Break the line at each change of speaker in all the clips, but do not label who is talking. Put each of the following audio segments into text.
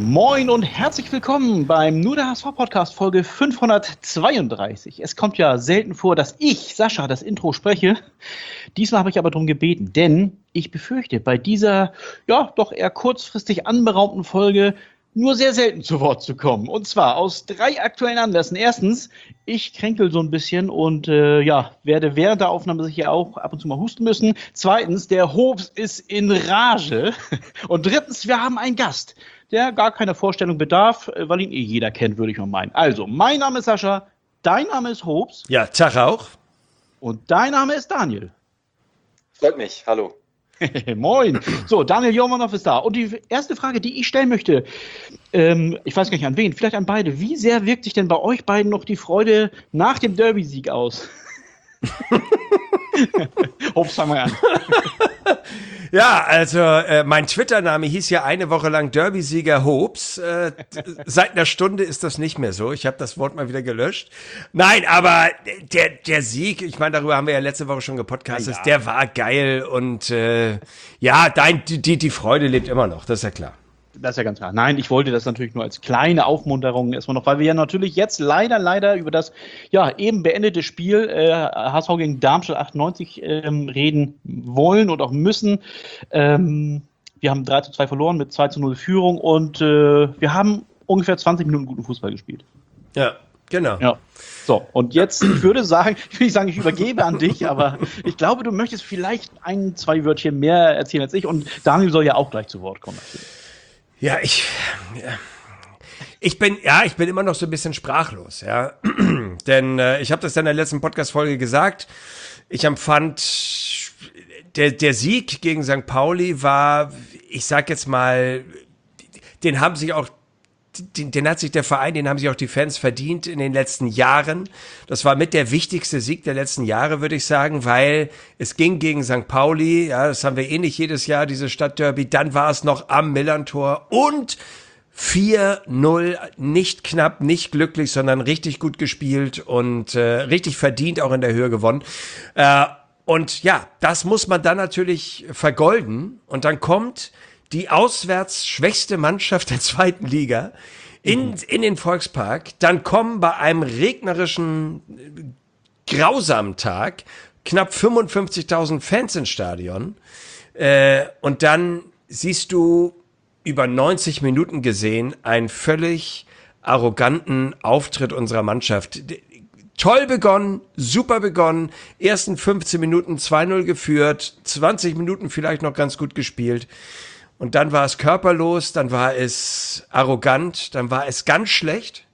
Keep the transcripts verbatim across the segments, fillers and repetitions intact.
Moin und herzlich willkommen beim Nur der H S V-Podcast Folge fünfhundertzweiunddreißig. Es kommt ja selten vor, dass ich, Sascha, das Intro spreche. Diesmal habe ich aber darum gebeten, denn ich befürchte, bei dieser, ja, doch eher kurzfristig anberaumten Folge nur sehr selten zu Wort zu kommen. Und zwar aus drei aktuellen Anlässen. Erstens, ich kränkel so ein bisschen und äh, ja, werde während der Aufnahme sicher auch ab und zu mal husten müssen. Zweitens, der Hobbs ist in Rage. Und drittens, wir haben einen Gast, der gar keine Vorstellung bedarf, weil ihn eh jeder kennt, würde ich mal meinen. Also, mein Name ist Sascha, dein Name ist Hobbs.
Ja, Tag auch.
Und dein Name ist Daniel.
Freut mich, hallo.
Moin. So, Daniel Jormanov ist da. Und die erste Frage, die ich stellen möchte, ähm, ich weiß gar nicht an wen, vielleicht an beide. Wie sehr wirkt sich denn bei euch beiden noch die Freude nach dem Derby-Sieg aus? Hobbs, fang mal an.
Ja, also äh, mein Twitter-Name hieß ja eine Woche lang Derby-Sieger Hobbs. Äh, seit einer Stunde ist das nicht mehr so. Ich habe das Wort mal wieder gelöscht. Nein, aber der der Sieg, ich meine, darüber haben wir ja letzte Woche schon gepodcastet, ja, der war geil und äh, ja, dein, die, die Freude lebt immer noch, das ist ja klar.
Das ist ja ganz klar. Nein, ich wollte das natürlich nur als kleine Aufmunterung erstmal noch, weil wir ja natürlich jetzt leider, leider über das ja eben beendete Spiel äh, H S V gegen Darmstadt achtundneunzig ähm, reden wollen und auch müssen. Ähm, wir haben drei zu zwei verloren mit zwei zu null Führung und äh, wir haben ungefähr zwanzig Minuten guten Fußball gespielt.
Ja, genau.
Ja. So, und jetzt, ich würde sagen, ich will nicht sagen, ich übergebe an dich, aber ich glaube, du möchtest vielleicht ein, zwei Wörtchen mehr erzählen als ich und Daniel soll ja auch gleich zu Wort kommen. Natürlich.
Ja, ich, ja. ich bin, ja, ich bin immer noch so ein bisschen sprachlos, ja, denn äh, ich habe das ja in der letzten Podcast-Folge gesagt. Ich empfand, der der Sieg gegen Sankt Pauli war, ich sag jetzt mal, den haben sich auch Den, den hat sich der Verein, den haben sich auch die Fans verdient in den letzten Jahren. Das war mit der wichtigste Sieg der letzten Jahre, würde ich sagen, weil es ging gegen Sankt Pauli, ja, das haben wir eh nicht jedes Jahr, dieses Stadtderby, dann war es noch am Millantor und vier null, nicht knapp, nicht glücklich, sondern richtig gut gespielt und äh, richtig verdient auch in der Höhe gewonnen. Äh, und ja, das muss man dann natürlich vergolden und dann kommt die auswärts schwächste Mannschaft der zweiten Liga in, in den Volkspark, dann kommen bei einem regnerischen, grausamen Tag knapp fünfundfünfzigtausend Fans ins Stadion äh, und dann siehst du über neunzig Minuten gesehen einen völlig arroganten Auftritt unserer Mannschaft. Toll begonnen, super begonnen, ersten fünfzehn Minuten zwei null geführt, zwanzig Minuten vielleicht noch ganz gut gespielt. Und dann war es körperlos, dann war es arrogant, dann war es ganz schlecht.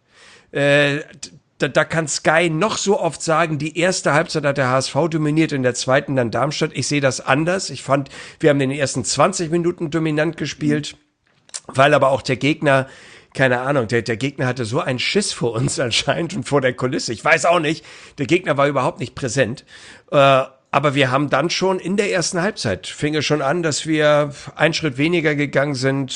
Äh, da, da kann Sky noch so oft sagen, die erste Halbzeit hat der H S V dominiert, in der zweiten dann Darmstadt. Ich sehe das anders. Ich fand, wir haben in den ersten zwanzig Minuten dominant gespielt, weil aber auch der Gegner, keine Ahnung, der, der Gegner hatte so einen Schiss vor uns anscheinend und vor der Kulisse. Ich weiß auch nicht, der Gegner war überhaupt nicht präsent. Äh, Aber wir haben dann schon in der ersten Halbzeit, fing es schon an, dass wir einen Schritt weniger gegangen sind.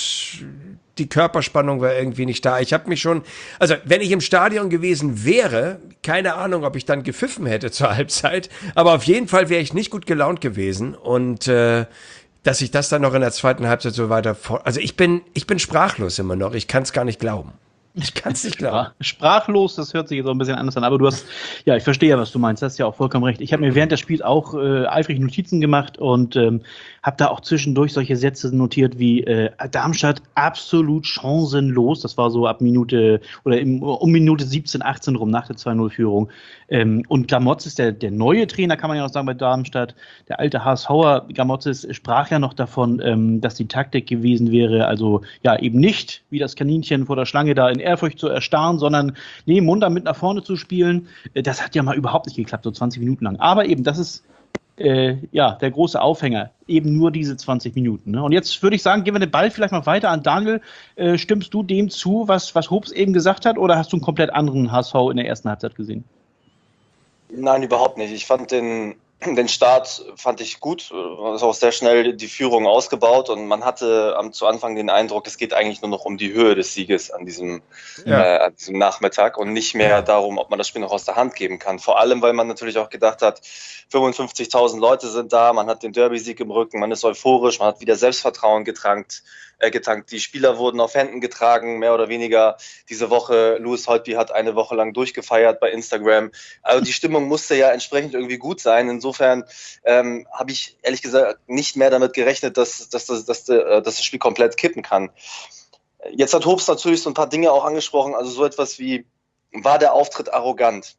Die Körperspannung war irgendwie nicht da. Ich habe mich schon, also wenn ich im Stadion gewesen wäre, keine Ahnung, ob ich dann gepfiffen hätte zur Halbzeit, aber auf jeden Fall wäre ich nicht gut gelaunt gewesen. Und äh, dass ich das dann noch in der zweiten Halbzeit so weiter vor... Also ich bin, ich bin sprachlos immer noch. Ich kann es gar nicht glauben. Ich kann es nicht glauben.
Sprachlos, das hört sich jetzt auch ein bisschen anders an, aber du hast, ja, ich verstehe ja, was du meinst, das ist ja auch vollkommen recht. Ich habe mir während des Spiels auch äh, eifrig Notizen gemacht und ähm, habe da auch zwischendurch solche Sätze notiert wie äh, Darmstadt absolut chancenlos, das war so ab Minute, oder im, um Minute siebzehn, achtzehn rum, nach der zwei null Führung. Ähm, und Gamotzes, der, der neue Trainer, kann man ja noch sagen, bei Darmstadt, der alte HSVer Gamotzes sprach ja noch davon, ähm, dass die Taktik gewesen wäre, also ja, eben nicht wie das Kaninchen vor der Schlange da in Ehrfurcht zu erstarren, sondern nee, munter mit nach vorne zu spielen. Das hat ja mal überhaupt nicht geklappt, so zwanzig Minuten lang. Aber eben, das ist äh, ja der große Aufhänger, eben nur diese zwanzig Minuten. Ne? Und jetzt würde ich sagen, gehen wir den Ball vielleicht mal weiter an Daniel. Äh, stimmst du dem zu, was, was Hobbs eben gesagt hat, oder hast du einen komplett anderen H S V in der ersten Halbzeit gesehen?
Nein, überhaupt nicht. Ich fand den den Start fand ich gut, es ist auch sehr schnell die Führung ausgebaut und man hatte am, zu Anfang den Eindruck, es geht eigentlich nur noch um die Höhe des Sieges an diesem,
Ja.
äh, an diesem Nachmittag und nicht mehr
Ja.
darum, ob man das Spiel noch aus der Hand geben kann. Vor allem, weil man natürlich auch gedacht hat, fünfundfünfzigtausend Leute sind da, man hat den Derby-Sieg im Rücken, man ist euphorisch, man hat wieder Selbstvertrauen getankt, äh, getankt. Die Spieler wurden auf Händen getragen, mehr oder weniger diese Woche. Louis Holtby hat eine Woche lang durchgefeiert bei Instagram. Also die Stimmung musste ja entsprechend irgendwie gut sein. Insofern ähm, habe ich ehrlich gesagt nicht mehr damit gerechnet, dass, dass, dass, dass, dass das Spiel komplett kippen kann. Jetzt hat Hobbs natürlich so ein paar Dinge auch angesprochen, also so etwas wie, war der Auftritt arrogant?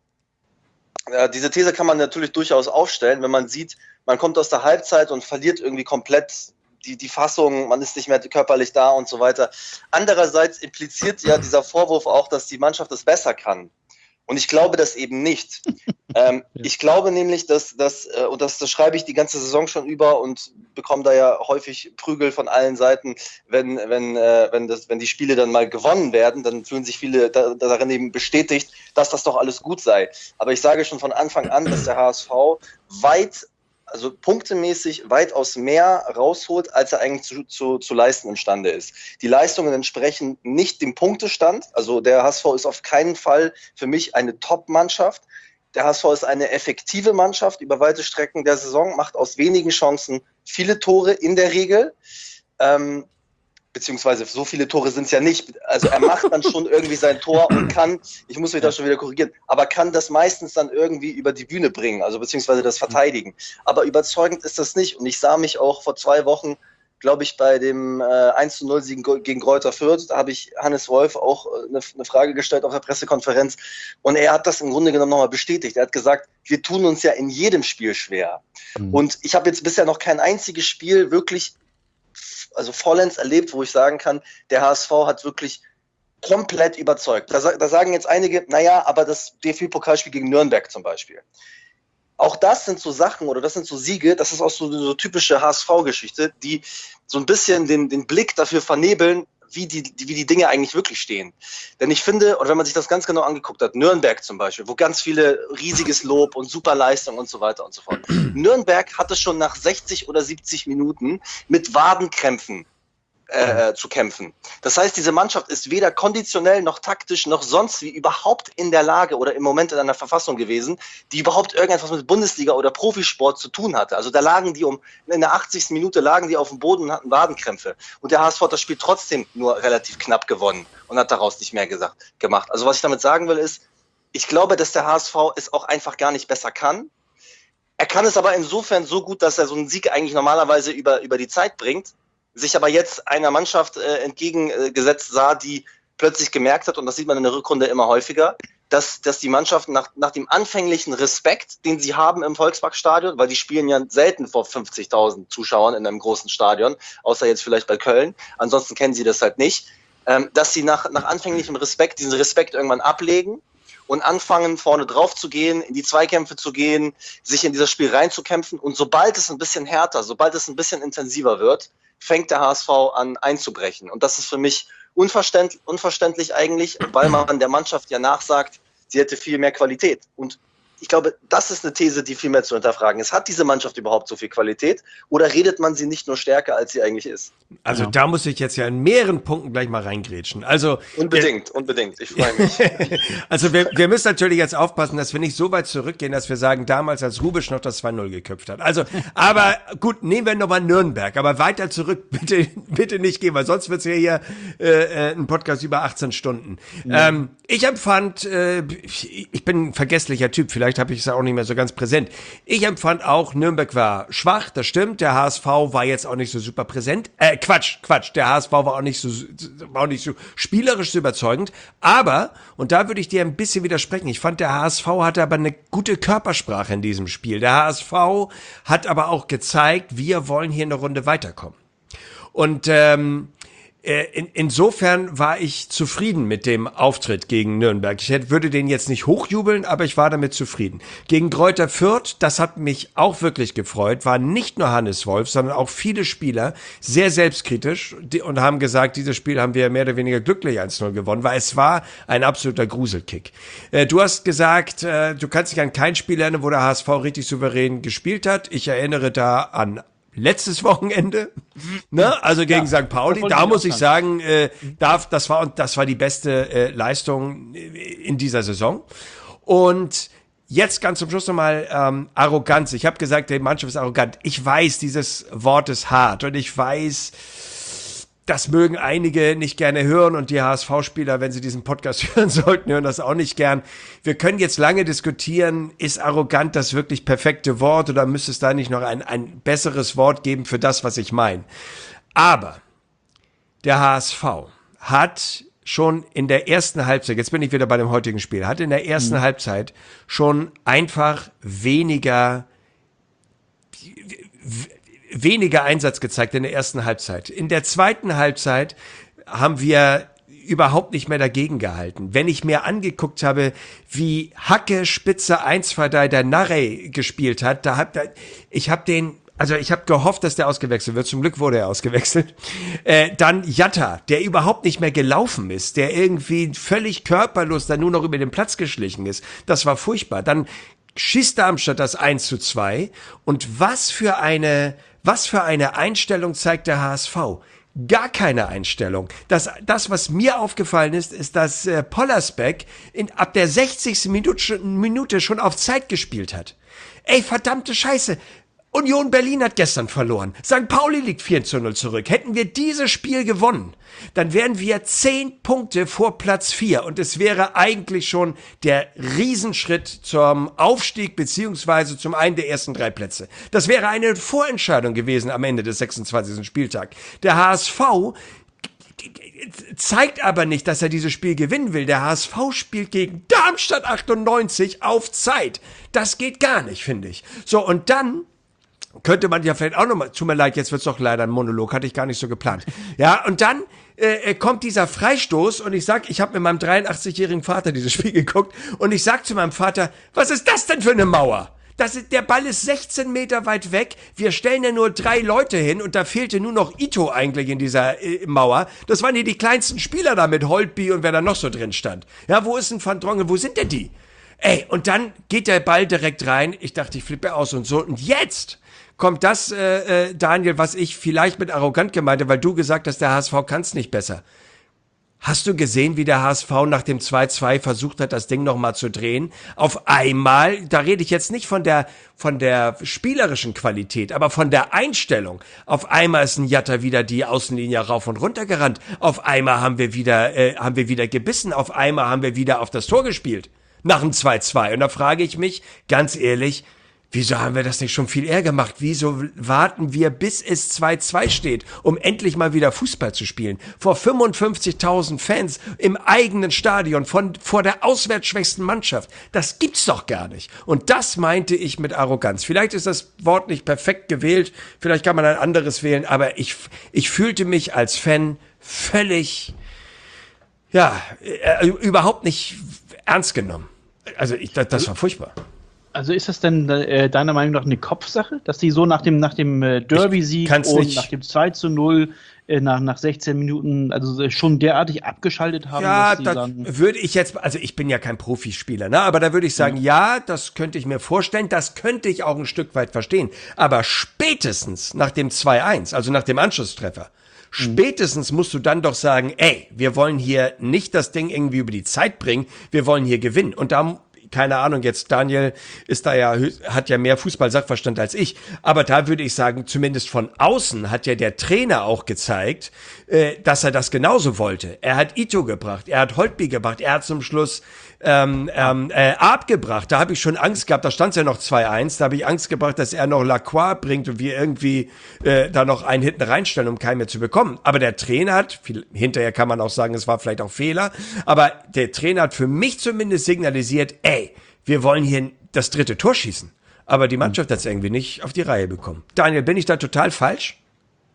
Äh, diese These kann man natürlich durchaus aufstellen, wenn man sieht, man kommt aus der Halbzeit und verliert irgendwie komplett die, die Fassung, man ist nicht mehr körperlich da und so weiter. Andererseits impliziert ja dieser Vorwurf auch, dass die Mannschaft es besser kann. Und ich glaube das eben nicht. ähm, ja. Ich glaube nämlich, dass, dass äh, und das, das schreibe ich die ganze Saison schon über und bekomme da ja häufig Prügel von allen Seiten, wenn, wenn, äh, wenn, das, wenn die Spiele dann mal gewonnen werden, dann fühlen sich viele da, darin eben bestätigt, dass das doch alles gut sei. Aber ich sage schon von Anfang an, dass der H S V weit, also punktemäßig weitaus mehr rausholt, als er eigentlich zu, zu, zu leisten imstande ist. Die Leistungen entsprechen nicht dem Punktestand. Also der H S V ist auf keinen Fall für mich eine Top-Mannschaft. Der H S V ist eine effektive Mannschaft über weite Strecken der Saison, macht aus wenigen Chancen viele Tore in der Regel. Ähm, beziehungsweise so viele Tore sind es ja nicht. Also er macht dann schon irgendwie sein Tor und kann, ich muss mich da schon wieder korrigieren, aber kann das meistens dann irgendwie über die Bühne bringen, also beziehungsweise das verteidigen. Aber überzeugend ist das nicht. Und ich sah mich auch vor zwei Wochen, glaube ich, bei dem äh, eins zu null Sieg gegen Greuther Fürth, da habe ich Hannes Wolf auch eine, eine Frage gestellt auf der Pressekonferenz und er hat das im Grunde genommen nochmal bestätigt. Er hat gesagt, wir tun uns ja in jedem Spiel schwer. Mhm. Und ich habe jetzt bisher noch kein einziges Spiel wirklich also vollends erlebt, wo ich sagen kann, der H S V hat wirklich komplett überzeugt. Da, da sagen jetzt einige, naja, aber das D F B-Pokalspiel gegen Nürnberg zum Beispiel. Auch das sind so Sachen oder das sind so Siege, das ist auch so, so typische H S V-Geschichte, die so ein bisschen den, den Blick dafür vernebeln, wie die, die, wie die Dinge eigentlich wirklich stehen. Denn ich finde, oder wenn man sich das ganz genau angeguckt hat, Nürnberg zum Beispiel, wo ganz viele riesiges Lob und super Leistung und so weiter und so fort. Nürnberg hatte schon nach sechzig oder siebzig Minuten mit Wadenkrämpfen äh, zu kämpfen. Das heißt, diese Mannschaft ist weder konditionell noch taktisch noch sonst wie überhaupt in der Lage oder im Moment in einer Verfassung gewesen, die überhaupt irgendetwas mit Bundesliga oder Profisport zu tun hatte. Also da lagen die um, in der achtzigsten Minute lagen die auf dem Boden und hatten Wadenkrämpfe. Und der H S V hat das Spiel trotzdem nur relativ knapp gewonnen und hat daraus nicht mehr gesagt, gemacht. Also was ich damit sagen will ist, ich glaube, dass der H S V es auch einfach gar nicht besser kann. Er kann es aber insofern so gut, dass er so einen Sieg eigentlich normalerweise über, über die Zeit bringt, sich aber jetzt einer Mannschaft äh, entgegengesetzt sah, die plötzlich gemerkt hat, und das sieht man in der Rückrunde immer häufiger, dass, dass die Mannschaft nach, nach dem anfänglichen Respekt, den sie haben im Volksparkstadion, weil die spielen ja selten vor fünfzigtausend Zuschauern in einem großen Stadion, außer jetzt vielleicht bei Köln, ansonsten kennen sie das halt nicht, ähm, dass sie nach, nach anfänglichem Respekt diesen Respekt irgendwann ablegen und anfangen, vorne drauf zu gehen, in die Zweikämpfe zu gehen, sich in dieses Spiel reinzukämpfen, und sobald es ein bisschen härter, sobald es ein bisschen intensiver wird, fängt der H S V an einzubrechen. Und das ist für mich unverständlich, unverständlich eigentlich, weil man der Mannschaft ja nachsagt, sie hätte viel mehr Qualität. Und ich glaube, das ist eine These, die viel mehr zu hinterfragen ist. Hat diese Mannschaft überhaupt so viel Qualität oder redet man sie nicht nur stärker, als sie eigentlich ist?
Also
Ja.
da muss ich jetzt ja in mehreren Punkten gleich mal reingrätschen. Also
Unbedingt, wir, unbedingt. Ich freue mich.
Also wir, wir müssen natürlich jetzt aufpassen, dass wir nicht so weit zurückgehen, dass wir sagen, damals als Rubisch noch das zwei null geköpft hat. Also, aber gut, nehmen wir nochmal Nürnberg. Aber weiter zurück bitte bitte nicht gehen, weil sonst wird's ja hier äh, ein Podcast über achtzehn Stunden. Ja. Ähm, ich empfand, äh, ich bin ein vergesslicher Typ, vielleicht habe ich es auch nicht mehr so ganz präsent. Ich empfand auch, Nürnberg war schwach, das stimmt. Der H S V war jetzt auch nicht so super präsent. Äh, Quatsch, Quatsch. Der H S V war auch nicht so, war auch nicht so spielerisch so überzeugend. Aber, und da würde ich dir ein bisschen widersprechen, ich fand, der H S V hatte aber eine gute Körpersprache in diesem Spiel. Der H S V hat aber auch gezeigt, wir wollen hier eine Runde weiterkommen. Und ähm, In, insofern war ich zufrieden mit dem Auftritt gegen Nürnberg. Ich hätte, würde den jetzt nicht hochjubeln, aber ich war damit zufrieden. Gegen Greuther Fürth, das hat mich auch wirklich gefreut, war nicht nur Hannes Wolf, sondern auch viele Spieler sehr selbstkritisch und haben gesagt, dieses Spiel haben wir mehr oder weniger glücklich eins null gewonnen, weil es war ein absoluter Gruselkick. Du hast gesagt, du kannst dich an kein Spiel erinnern, wo der H S V richtig souverän gespielt hat. Ich erinnere da an letztes Wochenende, ne? Also gegen ja, Sankt Pauli, da muss ich sagen, äh, darf, das war das war die beste äh, Leistung in dieser Saison. Und jetzt ganz zum Schluss nochmal ähm, Arroganz. Ich habe gesagt, die Mannschaft ist arrogant. Ich weiß, dieses Wort ist hart und ich weiß, das mögen einige nicht gerne hören und die H S V-Spieler, wenn sie diesen Podcast hören sollten, hören das auch nicht gern. Wir können jetzt lange diskutieren, ist arrogant das wirklich perfekte Wort oder müsste es da nicht noch ein, ein besseres Wort geben für das, was ich meine? Aber der H S V hat schon in der ersten Halbzeit, jetzt bin ich wieder bei dem heutigen Spiel, hat in der ersten mhm. Halbzeit schon einfach weniger weniger Einsatz gezeigt in der ersten Halbzeit. In der zweiten Halbzeit haben wir überhaupt nicht mehr dagegen gehalten. Wenn ich mir angeguckt habe, wie Hacke Spitze eins zwei drei der Narey gespielt hat, da hab, da, ich habe den, also ich habe gehofft, dass der ausgewechselt wird. Zum Glück wurde er ausgewechselt. Äh, dann Jatta, der überhaupt nicht mehr gelaufen ist, der irgendwie völlig körperlos da nur noch über den Platz geschlichen ist. Das war furchtbar. Dann schießt Darmstadt das eins zu zwei und was für eine Was für eine Einstellung zeigt der H S V? Gar keine Einstellung. Das, das was mir aufgefallen ist, ist, dass äh, Pollersbeck in, ab der sechzigsten Minute, Minute schon auf Zeit gespielt hat. Ey, verdammte Scheiße. Union Berlin hat gestern verloren. Sankt Pauli liegt vier zu null zurück. Hätten wir dieses Spiel gewonnen, dann wären wir zehn Punkte vor Platz vier. Und es wäre eigentlich schon der Riesenschritt zum Aufstieg beziehungsweise zum einen der ersten drei Plätze. Das wäre eine Vorentscheidung gewesen am Ende des sechsundzwanzigsten Spieltags. Der H S V zeigt aber nicht, dass er dieses Spiel gewinnen will. Der H S V spielt gegen Darmstadt achtundneunzig auf Zeit. Das geht gar nicht, finde ich. So, und dann könnte man ja vielleicht auch nochmal, tut mir leid, jetzt wird's doch leider ein Monolog, hatte ich gar nicht so geplant. Ja, und dann äh, kommt dieser Freistoß und ich sag, ich habe mit meinem dreiundachtzigjährigen Vater dieses Spiel geguckt und ich sag zu meinem Vater, was ist das denn für eine Mauer? Das ist, der Ball ist sechzehn Meter weit weg, wir stellen ja nur drei Leute hin und da fehlte nur noch Ito eigentlich in dieser äh, Mauer. Das waren hier die kleinsten Spieler da mit Holtby und wer da noch so drin stand. Ja, wo ist denn Van Drongen, wo sind denn die? Ey, und dann geht der Ball direkt rein, ich dachte, ich flippe aus und so und jetzt kommt das, äh, äh, Daniel, was ich vielleicht mit arrogant gemeinte, weil du gesagt hast, der H S V kann's nicht besser. Hast du gesehen, wie der H S V nach dem zwei zwei versucht hat, das Ding nochmal zu drehen? Auf einmal, da rede ich jetzt nicht von der von der spielerischen Qualität, aber von der Einstellung. Auf einmal ist ein Jatta wieder die Außenlinie rauf und runter gerannt. Auf einmal haben wir wieder äh, haben wir wieder gebissen. Auf einmal haben wir wieder auf das Tor gespielt. Nach dem zwei zwei. Und da frage ich mich, ganz ehrlich, wieso haben wir das nicht schon viel eher gemacht? Wieso warten wir, bis es zwei zwei steht, um endlich mal wieder Fußball zu spielen? Vor fünfundfünfzigtausend Fans im eigenen Stadion, von, vor der auswärtsschwächsten Mannschaft. Das gibt's doch gar nicht. Und das meinte ich mit Arroganz. Vielleicht ist das Wort nicht perfekt gewählt, vielleicht kann man ein anderes wählen, aber ich, ich fühlte mich als Fan völlig, ja, äh, überhaupt nicht ernst genommen. Also ich, das, das war furchtbar.
Also ist das denn äh, deiner Meinung nach eine Kopfsache, dass die so nach dem, nach dem äh, Derby-Sieg und nicht. nach dem zwei zu null äh, nach, nach sechzehn Minuten also schon derartig abgeschaltet haben?
Ja,
dass
das
sagen,
würde ich jetzt, also ich bin ja kein Profispieler, ne? Aber da würde ich sagen, ja. ja, das könnte ich mir vorstellen, das könnte ich auch ein Stück weit verstehen. Aber spätestens nach dem zwei eins, also nach dem Anschlusstreffer, spätestens musst du dann doch sagen, ey, wir wollen hier nicht das Ding irgendwie über die Zeit bringen, wir wollen hier gewinnen. Und da, keine Ahnung, jetzt Daniel ist da ja, hat ja mehr Fußball-Sachverstand als ich, aber da würde ich sagen, zumindest von außen hat ja der Trainer auch gezeigt, äh, dass er das genauso wollte. Er hat Ito gebracht, er hat Holtby gebracht, er hat zum Schluss ähm, ähm, äh, abgebracht. Da habe ich schon Angst gehabt, da stand es ja noch zwei eins, da habe ich Angst gebracht, dass er noch Lacroix bringt und wir irgendwie äh, da noch einen hinten reinstellen, um keinen mehr zu bekommen. Aber der Trainer hat, viel, hinterher kann man auch sagen, es war vielleicht auch Fehler, aber der Trainer hat für mich zumindest signalisiert, ey, wir wollen hier das dritte Tor schießen. Aber die Mannschaft hat es irgendwie nicht auf die Reihe bekommen. Daniel, bin ich da total falsch?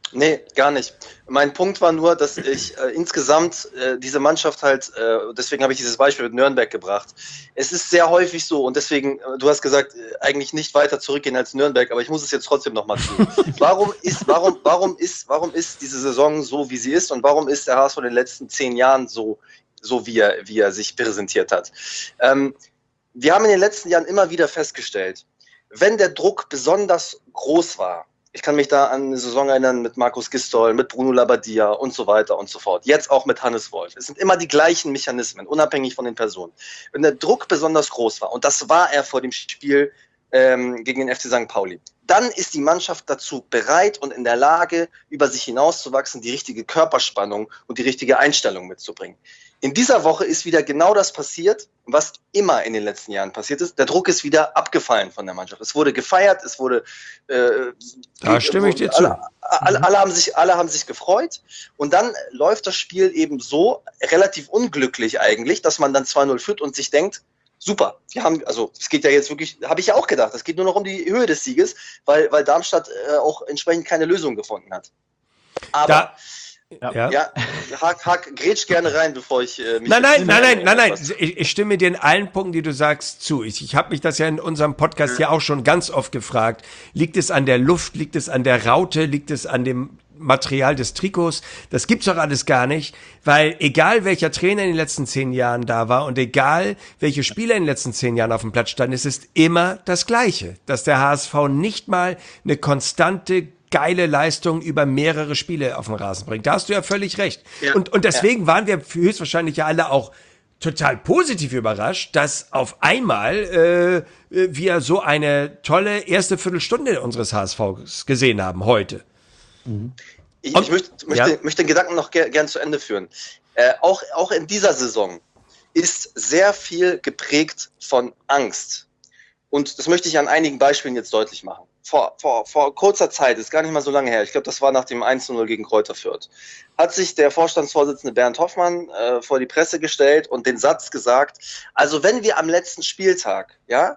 Nee, gar nicht. Mein Punkt war nur, dass ich äh, insgesamt äh, diese Mannschaft halt, äh, deswegen habe ich dieses Beispiel mit Nürnberg gebracht. Es ist sehr häufig so und deswegen, äh, du hast gesagt, äh, eigentlich nicht weiter zurückgehen als Nürnberg, aber ich muss es jetzt trotzdem nochmal tun. Warum ist, warum, warum ist, warum ist diese Saison so, wie sie ist und warum ist der H S V in den letzten zehn Jahren so, so wie er, wie er sich präsentiert hat? Ähm, wir haben in den letzten Jahren immer wieder festgestellt, wenn der Druck besonders groß war, ich kann mich da an eine Saison erinnern mit Markus Gistol, mit Bruno Labbadia und so weiter und so fort. Jetzt auch mit Hannes Wolf. Es sind immer die gleichen Mechanismen, unabhängig von den Personen. Wenn der Druck besonders groß war, und das war er vor dem Spiel ähm, gegen den F C Sankt Pauli, dann ist die Mannschaft dazu bereit und in der Lage, über sich hinauszuwachsen, die richtige Körperspannung und die richtige Einstellung mitzubringen. In dieser Woche ist wieder genau das passiert, was immer in den letzten Jahren passiert ist. Der Druck ist wieder abgefallen von der Mannschaft. Es wurde gefeiert, es wurde... Äh,
da stimme ich dir
alle,
zu.
Alle, alle, haben sich, alle haben sich gefreut. Und dann läuft das Spiel eben so, relativ unglücklich eigentlich, dass man dann zwei null führt und sich denkt, super, wir haben, also es geht ja jetzt wirklich, habe ich ja auch gedacht, es geht nur noch um die Höhe des Sieges, weil, weil Darmstadt äh, auch entsprechend keine Lösung gefunden hat. Aber...
Da
Ja, ja. ja hack, hack, grätsch gerne rein, bevor ich äh, mich...
Nein, nein, nein, nein, nein, nein, ich, ich stimme dir in allen Punkten, die du sagst, zu. Ich, ich habe mich das ja in unserem Podcast ja. ja auch schon ganz oft gefragt. Liegt es an der Luft, liegt es an der Raute, liegt es an dem Material des Trikots? Das gibt's doch alles gar nicht, weil egal welcher Trainer in den letzten zehn Jahren da war und egal welche Spieler in den letzten zehn Jahren auf dem Platz standen, es ist immer das Gleiche, dass der H S V nicht mal eine konstante geile Leistung über mehrere Spiele auf den Rasen bringt. Da hast du ja völlig recht. Ja, und, und deswegen ja. waren wir höchstwahrscheinlich ja alle auch total positiv überrascht, dass auf einmal äh, wir so eine tolle erste Viertelstunde unseres H S Vs gesehen haben heute.
Mhm. Ich, und, ich möchte, möchte, ja. möchte den Gedanken noch ger gern zu Ende führen. Äh, auch, auch in dieser Saison ist sehr viel geprägt von Angst. Und das möchte ich an einigen Beispielen jetzt deutlich machen. Vor, vor, vor kurzer Zeit, ist gar nicht mal so lange her, ich glaube, das war nach dem eins zu null gegen Kräuter Fürth, hat sich der Vorstandsvorsitzende Bernd Hoffmann äh, vor die Presse gestellt und den Satz gesagt, also wenn wir am letzten Spieltag ja,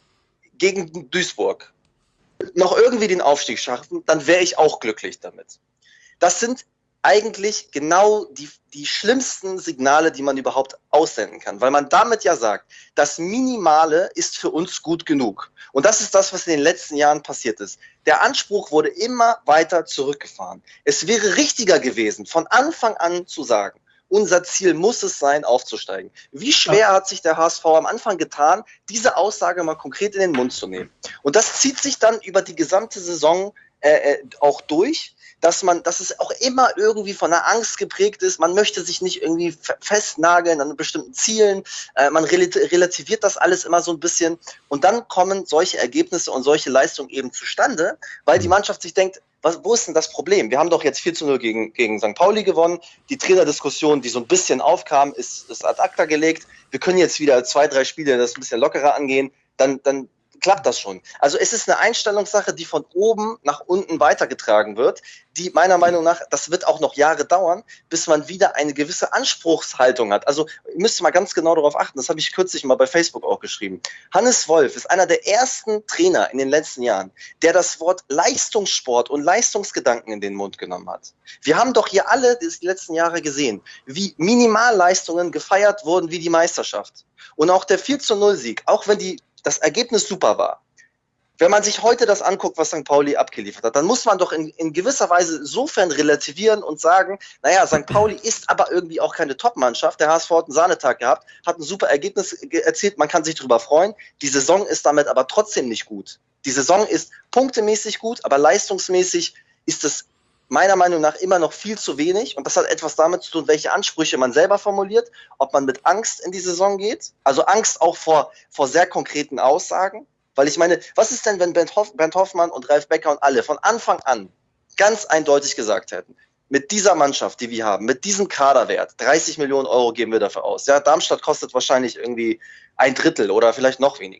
gegen Duisburg noch irgendwie den Aufstieg schaffen, dann wäre ich auch glücklich damit. Das sind eigentlich genau die, die schlimmsten Signale, die man überhaupt aussenden kann, weil man damit ja sagt, das Minimale ist für uns gut genug. Und das ist das, was in den letzten Jahren passiert ist. Der Anspruch wurde immer weiter zurückgefahren. Es wäre richtiger gewesen, von Anfang an zu sagen, unser Ziel muss es sein, aufzusteigen. Wie schwer hat sich der H S V am Anfang getan, diese Aussage mal konkret in den Mund zu nehmen? Und das zieht sich dann über die gesamte Saison äh, auch durch, dass man, dass es auch immer irgendwie von der Angst geprägt ist. Man möchte sich nicht irgendwie festnageln an bestimmten Zielen. Äh, man relativiert das alles immer so ein bisschen. Und dann kommen solche Ergebnisse und solche Leistungen eben zustande, weil die Mannschaft sich denkt, was, wo ist denn das Problem? Wir haben doch jetzt vier zu null gegen, gegen Sankt Pauli gewonnen. Die Trainerdiskussion, die so ein bisschen aufkam, ist, ist ad acta gelegt. Wir können jetzt wieder zwei, drei Spiele das ein bisschen lockerer angehen. Dann, dann klappt das schon. Also es ist eine Einstellungssache, die von oben nach unten weitergetragen wird, die meiner Meinung nach, das wird auch noch Jahre dauern, bis man wieder eine gewisse Anspruchshaltung hat. Also ihr müsst mal ganz genau darauf achten, das habe ich kürzlich mal bei Facebook auch geschrieben. Hannes Wolf ist einer der ersten Trainer in den letzten Jahren, der das Wort Leistungssport und Leistungsgedanken in den Mund genommen hat. Wir haben doch hier alle die letzten Jahre gesehen, wie Minimalleistungen gefeiert wurden wie die Meisterschaft. Und auch der vier zu null Sieg, auch wenn die das Ergebnis super war. Wenn man sich heute das anguckt, was Sankt Pauli abgeliefert hat, dann muss man doch in, in gewisser Weise insofern relativieren und sagen, naja, Sankt Pauli ist aber irgendwie auch keine Top-Mannschaft. Der H S V hat einen Sahnetag gehabt, hat ein super Ergebnis erzielt, man kann sich drüber freuen. Die Saison ist damit aber trotzdem nicht gut. Die Saison ist punktemäßig gut, aber leistungsmäßig ist es meiner Meinung nach immer noch viel zu wenig. Und das hat etwas damit zu tun, welche Ansprüche man selber formuliert, ob man mit Angst in die Saison geht, also Angst auch vor, vor sehr konkreten Aussagen. Weil ich meine, was ist denn, wenn Bernd, Hoff, Bernd Hoffmann und Ralf Becker und alle von Anfang an ganz eindeutig gesagt hätten, mit dieser Mannschaft, die wir haben, mit diesem Kaderwert, dreißig Millionen Euro geben wir dafür aus. Ja, Darmstadt kostet wahrscheinlich irgendwie ein Drittel oder vielleicht noch weniger.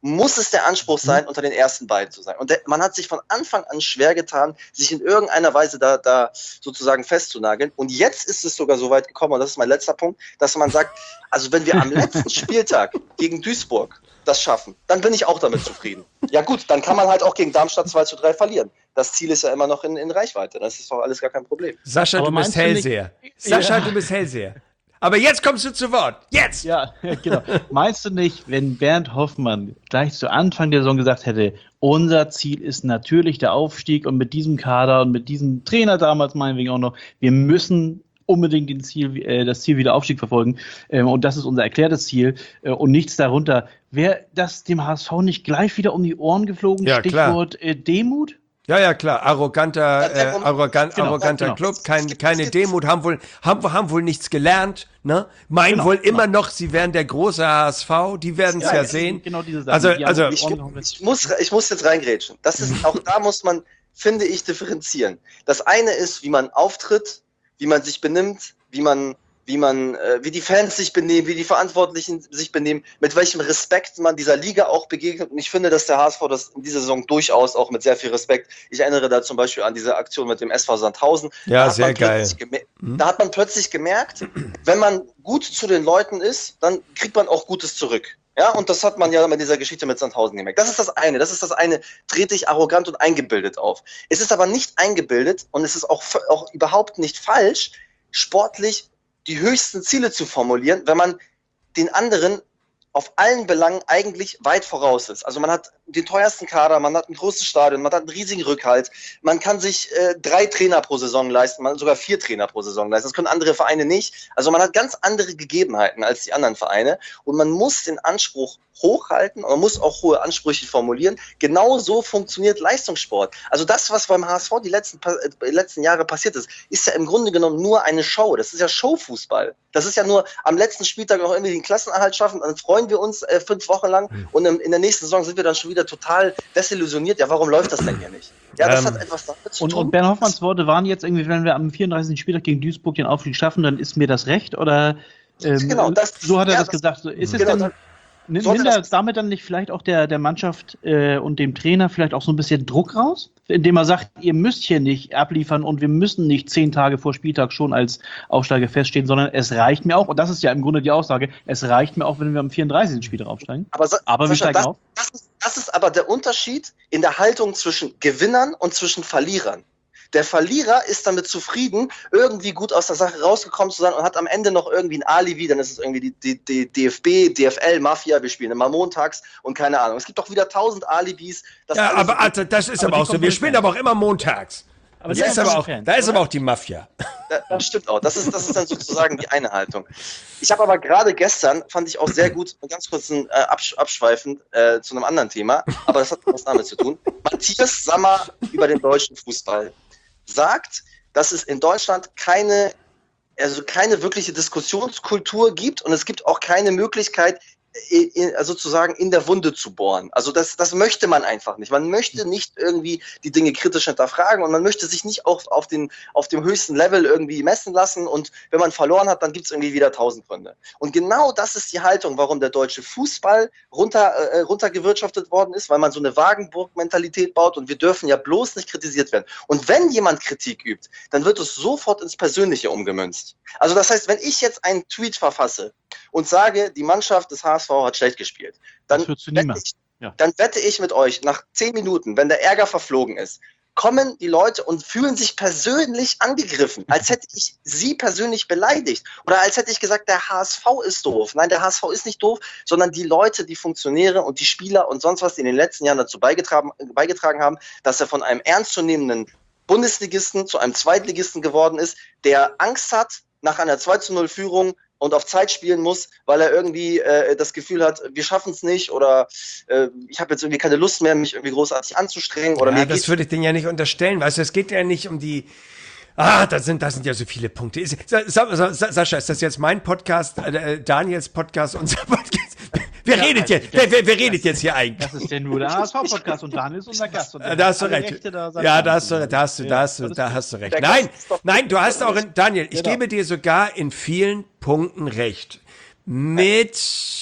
muss es der Anspruch sein, unter den ersten beiden zu sein. Und der, man hat sich von Anfang an schwer getan, sich in irgendeiner Weise da, da sozusagen festzunageln. Und jetzt ist es sogar so weit gekommen, und das ist mein letzter Punkt, dass man sagt, also wenn wir am letzten Spieltag gegen Duisburg das schaffen, dann bin ich auch damit zufrieden. Ja gut, dann kann man halt auch gegen Darmstadt zwei zu drei verlieren. Das Ziel ist ja immer noch in, in Reichweite. Das ist doch alles gar kein Problem.
Sascha,
Aber
du bist Hellseher. Sascha, ja. du bist Hellseher. Aber jetzt kommst du zu Wort. Jetzt!
Ja, genau. Meinst du nicht, wenn Bernd Hoffmann gleich zu Anfang der Saison gesagt hätte, unser Ziel ist natürlich der Aufstieg und mit diesem Kader und mit diesem Trainer damals meinetwegen auch noch, wir müssen unbedingt den Ziel, äh, das Ziel wieder Aufstieg verfolgen ähm, und das ist unser erklärtes Ziel äh, und nichts darunter. Wäre das dem H S V nicht gleich wieder um die Ohren geflogen?
Ja,
Stichwort äh, Demut?
Ja, ja, klar. Arroganter, äh, arrogant,
genau,
arroganter
genau.
Club, kein, keine Demut, haben wohl, haben, haben wohl nichts gelernt, ne? Meinen
Genau,
wohl
genau.
immer noch, sie wären der große H S V, die werden es ja, ja sehen.
Genau diese Sachen.
Also,
die
also,
Ich, ich, muss, ich muss jetzt reingrätschen. Das ist, auch da muss man, finde ich, differenzieren. Das eine ist, wie man auftritt, wie man sich benimmt, wie man, wie man, äh, wie die Fans sich benehmen, wie die Verantwortlichen sich benehmen, mit welchem Respekt man dieser Liga auch begegnet. Und ich finde, dass der H S V das in dieser Saison durchaus auch mit sehr viel Respekt. Ich erinnere da zum Beispiel an diese Aktion mit dem S V Sandhausen.
Ja,
da
sehr geil.
Mhm. Da hat man plötzlich gemerkt, wenn man gut zu den Leuten ist, dann kriegt man auch Gutes zurück. Ja, und das hat man ja mit dieser Geschichte mit Sandhausen gemerkt. Das ist das eine. Das ist das eine, dreht dich arrogant und eingebildet auf. Es ist aber nicht eingebildet und es ist auch, auch überhaupt nicht falsch, sportlich die höchsten Ziele zu formulieren, wenn man den anderen auf allen Belangen eigentlich weit voraus ist. Also man hat den teuersten Kader, man hat ein großes Stadion, man hat einen riesigen Rückhalt, man kann sich äh, drei Trainer pro Saison leisten, man kann sogar vier Trainer pro Saison leisten. Das können andere Vereine nicht. Also man hat ganz andere Gegebenheiten als die anderen Vereine und man muss den Anspruch hochhalten und man muss auch hohe Ansprüche formulieren. Genau so funktioniert Leistungssport. Also das, was beim H S V die letzten, äh, letzten Jahre passiert ist, ist ja im Grunde genommen nur eine Show. Das ist ja Showfußball. Das ist ja nur am letzten Spieltag noch irgendwie den Klassenerhalt schaffen, dann freuen wir uns äh, fünf Wochen lang und in, in der nächsten Saison sind wir dann schon wieder total desillusioniert. Ja, warum läuft das denn hier nicht? Ja, das ähm, hat etwas damit zu
und,
tun.
Und Bernd Hoffmanns Worte waren jetzt irgendwie, wenn wir am vierunddreißigsten Spieltag gegen Duisburg den Aufstieg schaffen, dann ist mir das recht? Oder ähm,
genau, das,
so hat er
ja,
das gesagt. So, ist
genau,
es denn, nimmt so er damit dann nicht vielleicht auch der, der Mannschaft äh, und dem Trainer vielleicht auch so ein bisschen Druck raus? Indem er sagt, ihr müsst hier nicht abliefern und wir müssen nicht zehn Tage vor Spieltag schon als Aufsteiger feststehen, sondern es reicht mir auch, und das ist ja im Grunde die Aussage, es reicht mir auch, wenn wir am vierunddreißigsten Spieltag aufsteigen.
Aber, so,
aber wir steigen
das,
auf.
Das ist, das ist aber der Unterschied in der Haltung zwischen Gewinnern und zwischen Verlierern. Der Verlierer ist damit zufrieden, irgendwie gut aus der Sache rausgekommen zu sein und hat am Ende noch irgendwie ein Alibi, dann ist es irgendwie die, die, die D F B, D F L, Mafia, wir spielen immer montags und keine Ahnung. Es gibt doch wieder tausend Alibis.
Ja, aber Alter, das ist aber, aber auch so. Wir spielen aber auch immer montags. Aber das ist aber auch, da ist aber auch die Mafia.
Das, das stimmt auch. Das ist, das ist dann sozusagen die eine Haltung. Ich habe aber gerade gestern, fand ich auch sehr gut, ganz kurz ein, äh, absch abschweifend äh, zu einem anderen Thema, aber das hat was damit zu tun. Matthias Sammer über den deutschen Fußball sagt, dass es in Deutschland keine, also keine wirkliche Diskussionskultur gibt und es gibt auch keine Möglichkeit, in, sozusagen in der Wunde zu bohren. Also das, das möchte man einfach nicht. Man möchte nicht irgendwie die Dinge kritisch hinterfragen und man möchte sich nicht auch auf, den, auf dem höchsten Level irgendwie messen lassen und wenn man verloren hat, dann gibt es irgendwie wieder tausend Gründe. Und genau das ist die Haltung, warum der deutsche Fußball runter, äh, runtergewirtschaftet worden ist, weil man so eine Wagenburg-Mentalität baut und wir dürfen ja bloß nicht kritisiert werden. Und wenn jemand Kritik übt, dann wird es sofort ins Persönliche umgemünzt. Also das heißt, wenn ich jetzt einen Tweet verfasse und sage, die Mannschaft des H S V hat schlecht gespielt, dann wette, ich, ja. dann wette ich mit euch, nach zehn Minuten, wenn der Ärger verflogen ist, kommen die Leute und fühlen sich persönlich angegriffen, als hätte ich sie persönlich beleidigt oder als hätte ich gesagt, der H S V ist doof. Nein, der H S V ist nicht doof, sondern die Leute, die Funktionäre und die Spieler und sonst was, die in den letzten Jahren dazu beigetragen, beigetragen haben, dass er von einem ernstzunehmenden Bundesligisten zu einem Zweitligisten geworden ist, der Angst hat nach einer zwei zu null Führung und auf Zeit spielen muss, weil er irgendwie äh, das Gefühl hat, wir schaffen es nicht oder äh, ich habe jetzt irgendwie keine Lust mehr, mich irgendwie großartig anzustrengen. Oder
ja,
mir
das würde ich denen ja nicht unterstellen. Weißt du, es geht ja nicht um die... Ah, das sind, das sind ja so viele Punkte. Ist, Sa Sa Sa Sascha, ist das jetzt mein Podcast, äh, Daniels Podcast, unser Podcast? Wer ja, redet jetzt? Wer, wer, wer redet jetzt hier eigentlich?
Das ist ja nur der H S V-Podcast und Daniel ist unser Gast. Und
da hast du recht. Da ja, da hast du, da hast du, da hast du, da hast du recht. Nein, nein, du hast auch, in, Daniel, ich genau. gebe dir sogar in vielen Punkten recht. Mit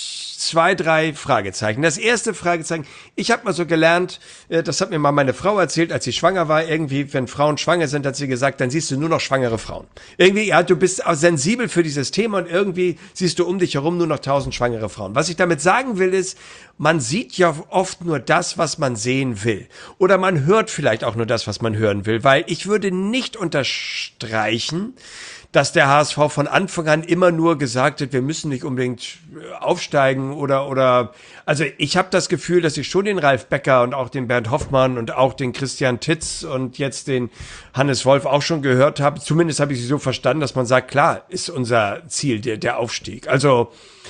zwei, drei Fragezeichen. Das erste Fragezeichen, ich habe mal so gelernt, äh, das hat mir mal meine Frau erzählt, als sie schwanger war, irgendwie, wenn Frauen schwanger sind, hat sie gesagt, dann siehst du nur noch schwangere Frauen. Irgendwie, ja, du bist auch sensibel für dieses Thema und irgendwie siehst du um dich herum nur noch tausend schwangere Frauen. Was ich damit sagen will, ist, man sieht ja oft nur das, was man sehen will. Oder man hört vielleicht auch nur das, was man hören will, weil ich würde nicht unterstreichen, dass der H S V von Anfang an immer nur gesagt hat, wir müssen nicht unbedingt aufsteigen oder, oder, also ich habe das Gefühl, dass ich schon den Ralf Becker und auch den Bernd Hoffmann und auch den Christian Titz und jetzt den Hannes Wolf auch schon gehört habe. Zumindest habe ich sie so verstanden, dass man sagt, klar, ist unser Ziel der, der Aufstieg. Also,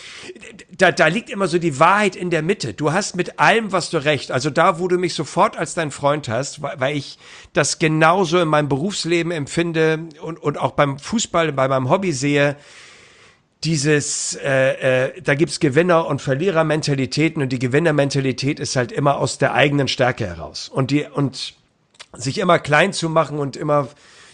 Da, da liegt immer so die Wahrheit in der Mitte. Du hast mit allem, was du recht. Also da, wo du mich sofort als dein Freund hast, weil, weil ich das genauso in meinem Berufsleben empfinde und, und auch beim Fußball, bei meinem Hobby sehe, dieses, äh, äh, da gibt's Gewinner- und Verlierermentalitäten und die Gewinnermentalität ist halt immer aus der eigenen Stärke heraus. Und die, und sich immer klein zu machen und immer,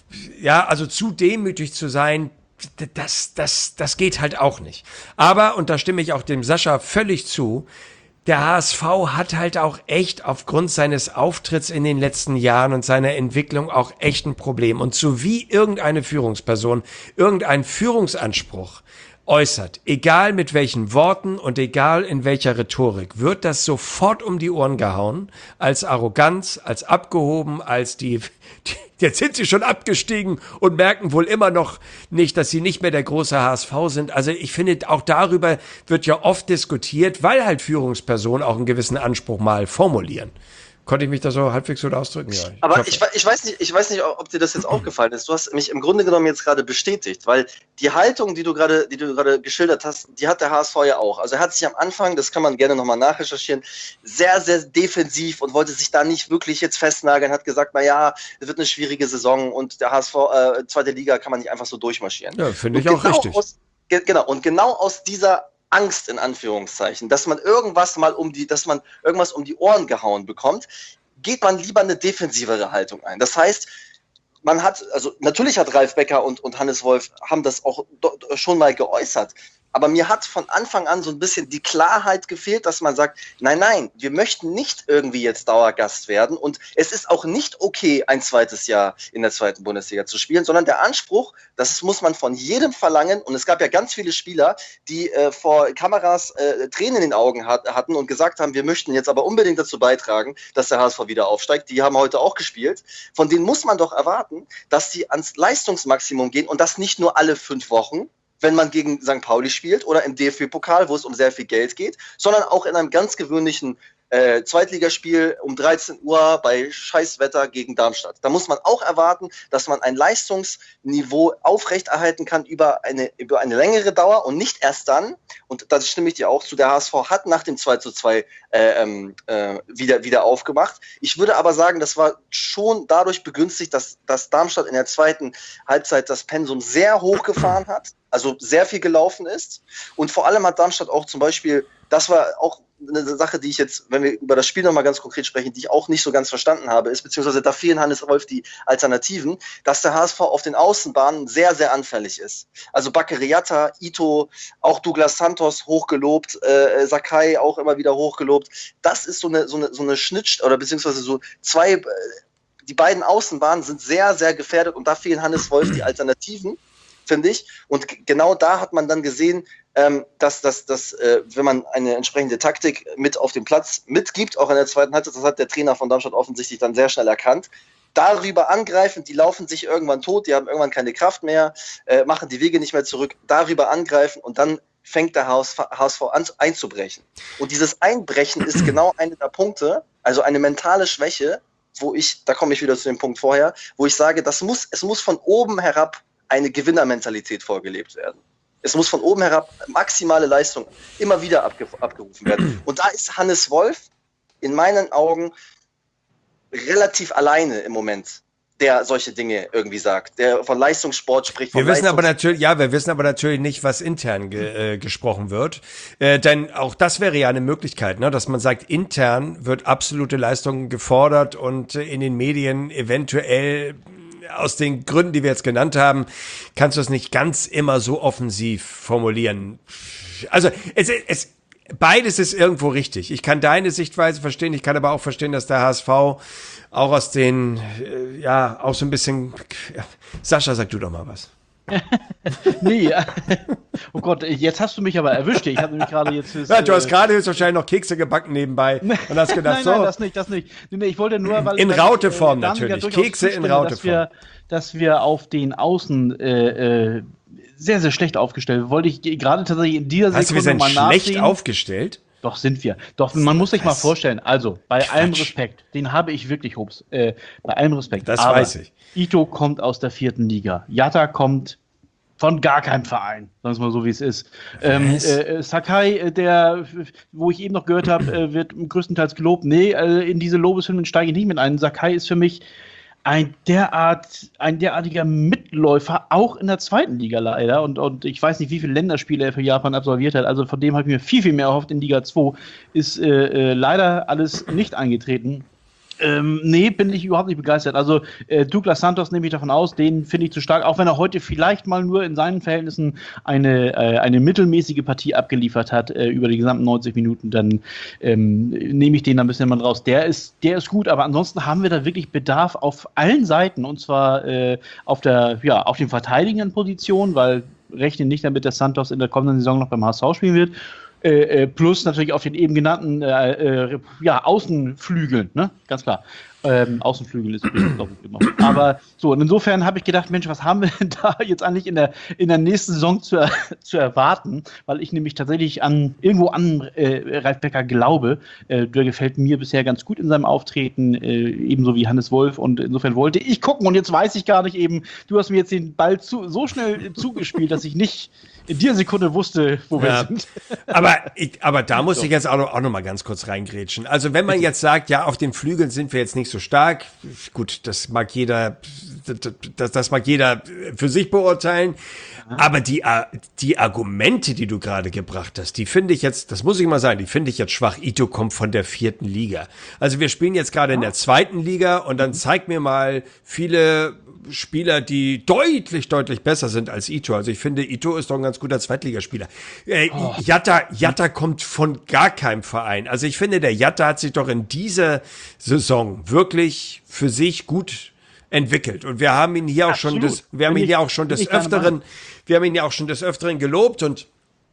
ja, also zu demütig zu sein, Das, das, das geht halt auch nicht. Aber, und da stimme ich auch dem Sascha völlig zu, der H S V hat halt auch echt aufgrund seines Auftritts in den letzten Jahren und seiner Entwicklung auch echt ein Problem. Und so wie irgendeine Führungsperson irgendeinen Führungsanspruch äußert, egal mit welchen Worten und egal in welcher Rhetorik, wird das sofort um die Ohren gehauen, als Arroganz, als abgehoben, als die, die jetzt sind sie schon abgestiegen und merken wohl immer noch nicht, dass sie nicht mehr der große H S V sind. Also ich finde, auch darüber wird ja oft diskutiert, weil halt Führungspersonen auch einen gewissen Anspruch mal formulieren. Konnte ich mich da so halbwegs gut ausdrücken? Ja, ich
Aber ich, ich, weiß nicht, ich weiß nicht, ob dir das jetzt aufgefallen ist. Du hast mich im Grunde genommen jetzt gerade bestätigt, weil die Haltung, die du gerade, die du gerade geschildert hast, die hat der H S V ja auch. Also er hat sich am Anfang, das kann man gerne nochmal nachrecherchieren, sehr, sehr defensiv und wollte sich da nicht wirklich jetzt festnageln, hat gesagt, na ja, es wird eine schwierige Saison und der H S V, äh, zweite Liga kann man nicht einfach so durchmarschieren.
Ja, finde ich auch
genau
richtig.
Aus, ge genau, und genau aus dieser Angst in Anführungszeichen, dass man irgendwas mal um die, dass man irgendwas um die Ohren gehauen bekommt, geht man lieber eine defensivere Haltung ein. Das heißt, man hat, also natürlich hat Ralf Becker und, und Hannes Wolf haben das auch do, schon mal geäußert. Aber mir hat von Anfang an so ein bisschen die Klarheit gefehlt, dass man sagt, nein, nein, wir möchten nicht irgendwie jetzt Dauergast werden und es ist auch nicht okay, ein zweites Jahr in der zweiten Bundesliga zu spielen, sondern der Anspruch, das muss man von jedem verlangen und es gab ja ganz viele Spieler, die äh, vor Kameras äh, Tränen in den Augen hat, hatten und gesagt haben, wir möchten jetzt aber unbedingt dazu beitragen, dass der H S V wieder aufsteigt. Die haben heute auch gespielt. Von denen muss man doch erwarten, dass sie ans Leistungsmaximum gehen und das nicht nur alle fünf Wochen, wenn man gegen Sankt Pauli spielt oder im D F B-Pokal, wo es um sehr viel Geld geht, sondern auch in einem ganz gewöhnlichen äh, Zweitligaspiel um dreizehn Uhr bei Scheißwetter gegen Darmstadt. Da muss man auch erwarten, dass man ein Leistungsniveau aufrechterhalten kann über eine, über eine längere Dauer und nicht erst dann, und da stimme ich dir auch zu, der H S V hat nach dem zwei zu zwei äh, äh, wieder, wieder aufgemacht. Ich würde aber sagen, das war schon dadurch begünstigt, dass, dass Darmstadt in der zweiten Halbzeit das Pensum sehr hoch gefahren hat, also sehr viel gelaufen ist. Und vor allem hat Darmstadt auch zum Beispiel, das war auch eine Sache, die ich jetzt, wenn wir über das Spiel nochmal ganz konkret sprechen, die ich auch nicht so ganz verstanden habe, ist, beziehungsweise da fehlen Hannes Wolf die Alternativen, dass der H S V auf den Außenbahnen sehr, sehr anfällig ist. Also Bakary-Jatta, Ito, auch Douglas Santos hochgelobt, äh, Sakai auch immer wieder hochgelobt. Das ist so eine, so eine, so eine Schnittstelle, oder beziehungsweise so zwei, äh, die beiden Außenbahnen sind sehr, sehr gefährdet und da fehlen Hannes Wolf die Alternativen, finde ich. Und g- genau da hat man dann gesehen, ähm, dass, dass, dass äh, wenn man eine entsprechende Taktik mit auf dem Platz mitgibt, auch in der zweiten Halbzeit, das hat der Trainer von Darmstadt offensichtlich dann sehr schnell erkannt, darüber angreifen, die laufen sich irgendwann tot, die haben irgendwann keine Kraft mehr, äh, machen die Wege nicht mehr zurück, darüber angreifen und dann fängt der H S V, H S V an einzubrechen. Und dieses Einbrechen ist genau einer der Punkte, also eine mentale Schwäche, wo ich, da komme ich wieder zu dem Punkt vorher, wo ich sage, das muss, es muss von oben herab eine Gewinnermentalität vorgelebt werden. Es muss von oben herab maximale Leistung immer wieder abge- abgerufen werden. Und da ist Hannes Wolf in meinen Augen relativ alleine im Moment, der solche Dinge irgendwie sagt, der von Leistungssport spricht. Von
Wir wissen aber
Leistungs-
natürlich, ja, wir wissen aber natürlich nicht, was intern ge, äh, gesprochen wird. Äh, denn auch das wäre ja eine Möglichkeit, ne, dass man sagt, intern wird absolute Leistung gefordert und äh, in den Medien eventuell aus den Gründen, die wir jetzt genannt haben, kannst du es nicht ganz immer so offensiv formulieren. Also es, es beides ist irgendwo richtig. Ich kann deine Sichtweise verstehen, ich kann aber auch verstehen, dass der H S V auch aus den, äh, ja, auch so ein bisschen, ja. Sascha, sag du doch mal was.
Nee, oh Gott, jetzt hast du mich aber erwischt. Ich habe nämlich gerade jetzt.
Ja, du hast gerade höchstwahrscheinlich noch Kekse gebacken nebenbei und hast gedacht,
nein,
so.
Nein, das nicht, das nicht. Nee, ich wollte nur, weil
in Rauteform
äh,
natürlich,
ja
Kekse in Rauteform.
Dass wir, dass wir auf den Außen äh, äh, sehr, sehr schlecht aufgestellt. Wollte ich gerade tatsächlich in dieser
Sekunde. Weißt du, wir sind
mal
schlecht
nachsehen.
aufgestellt?
Doch, sind wir. Doch, man muss sich mal
Was?
vorstellen, also, bei
Quatsch.
allem Respekt, den habe ich wirklich, Hobbs, äh, bei allem Respekt.
Das
aber
weiß ich.
Ito kommt aus der vierten Liga. Jatta kommt von gar keinem Verein, sagen wir mal so, wie es ist. Ähm, äh, Sakai, äh, der, wo ich eben noch gehört habe, äh, wird größtenteils gelobt. Nee, äh, in diese Lobeshymnen steige ich nicht mit ein. Sakai ist für mich ein derart, ein derartiger Mitläufer, auch in der zweiten Liga leider. Und, und ich weiß nicht, wie viele Länderspiele er für Japan absolviert hat. Also von dem habe ich mir viel, viel mehr erhofft in Liga zwei. Ist äh, äh, leider alles nicht eingetreten. Ähm, nee, bin ich überhaupt nicht begeistert. Also äh, Douglas Santos nehme ich davon aus, den finde ich zu stark, auch wenn er heute vielleicht mal nur in seinen Verhältnissen eine, äh, eine mittelmäßige Partie abgeliefert hat äh, über die gesamten neunzig Minuten, dann ähm, nehme ich den ein bisschen mal raus. Der ist, der ist gut, aber ansonsten haben wir da wirklich Bedarf auf allen Seiten, und zwar äh, auf der, ja, auf den verteidigenden Positionen, weil rechnen nicht damit, dass Santos in der kommenden Saison noch beim H S V spielen wird. Äh, plus natürlich auf den eben genannten äh, äh, ja, Außenflügeln, ne? Ganz klar. Ähm, Außenflügel ist übrigens auch gut gemacht. Aber so, und insofern habe ich gedacht, Mensch, was haben wir denn da jetzt eigentlich in der, in der nächsten Saison zu, zu erwarten? Weil ich nämlich tatsächlich an irgendwo an äh, Ralf Becker glaube. Äh, der gefällt mir bisher ganz gut in seinem Auftreten, äh, ebenso wie Hannes Wolf. Und insofern wollte ich gucken, und jetzt weiß ich gar nicht eben, du hast mir jetzt den Ball zu, so schnell zugespielt, dass ich nicht in dieser Sekunde wusste, wo wir
Ja.
sind.
Aber, ich, aber da muss ich jetzt auch noch, auch noch mal ganz kurz reingrätschen. Also wenn man jetzt sagt, ja, auf den Flügeln sind wir jetzt nicht so stark, gut, das mag jeder, das, das mag jeder für sich beurteilen. Aber die, die Argumente, die du gerade gebracht hast, die finde ich jetzt, das muss ich mal sagen, die finde ich jetzt schwach. Ito kommt von der vierten Liga. Also wir spielen jetzt gerade in der zweiten Liga, und dann zeig mir mal viele Spieler, die deutlich, deutlich besser sind als Ito. Also ich finde, Ito ist doch ein ganz guter Zweitligaspieler. Äh, oh. Jatta, Jatta kommt von gar keinem Verein. Also ich finde, der Jatta hat sich doch in dieser Saison wirklich für sich gut entwickelt. Und wir haben ihn hier auch Absolut. schon des, wir haben ihn ja auch schon des Öfteren, wir haben ihn ja auch schon des Öfteren gelobt, und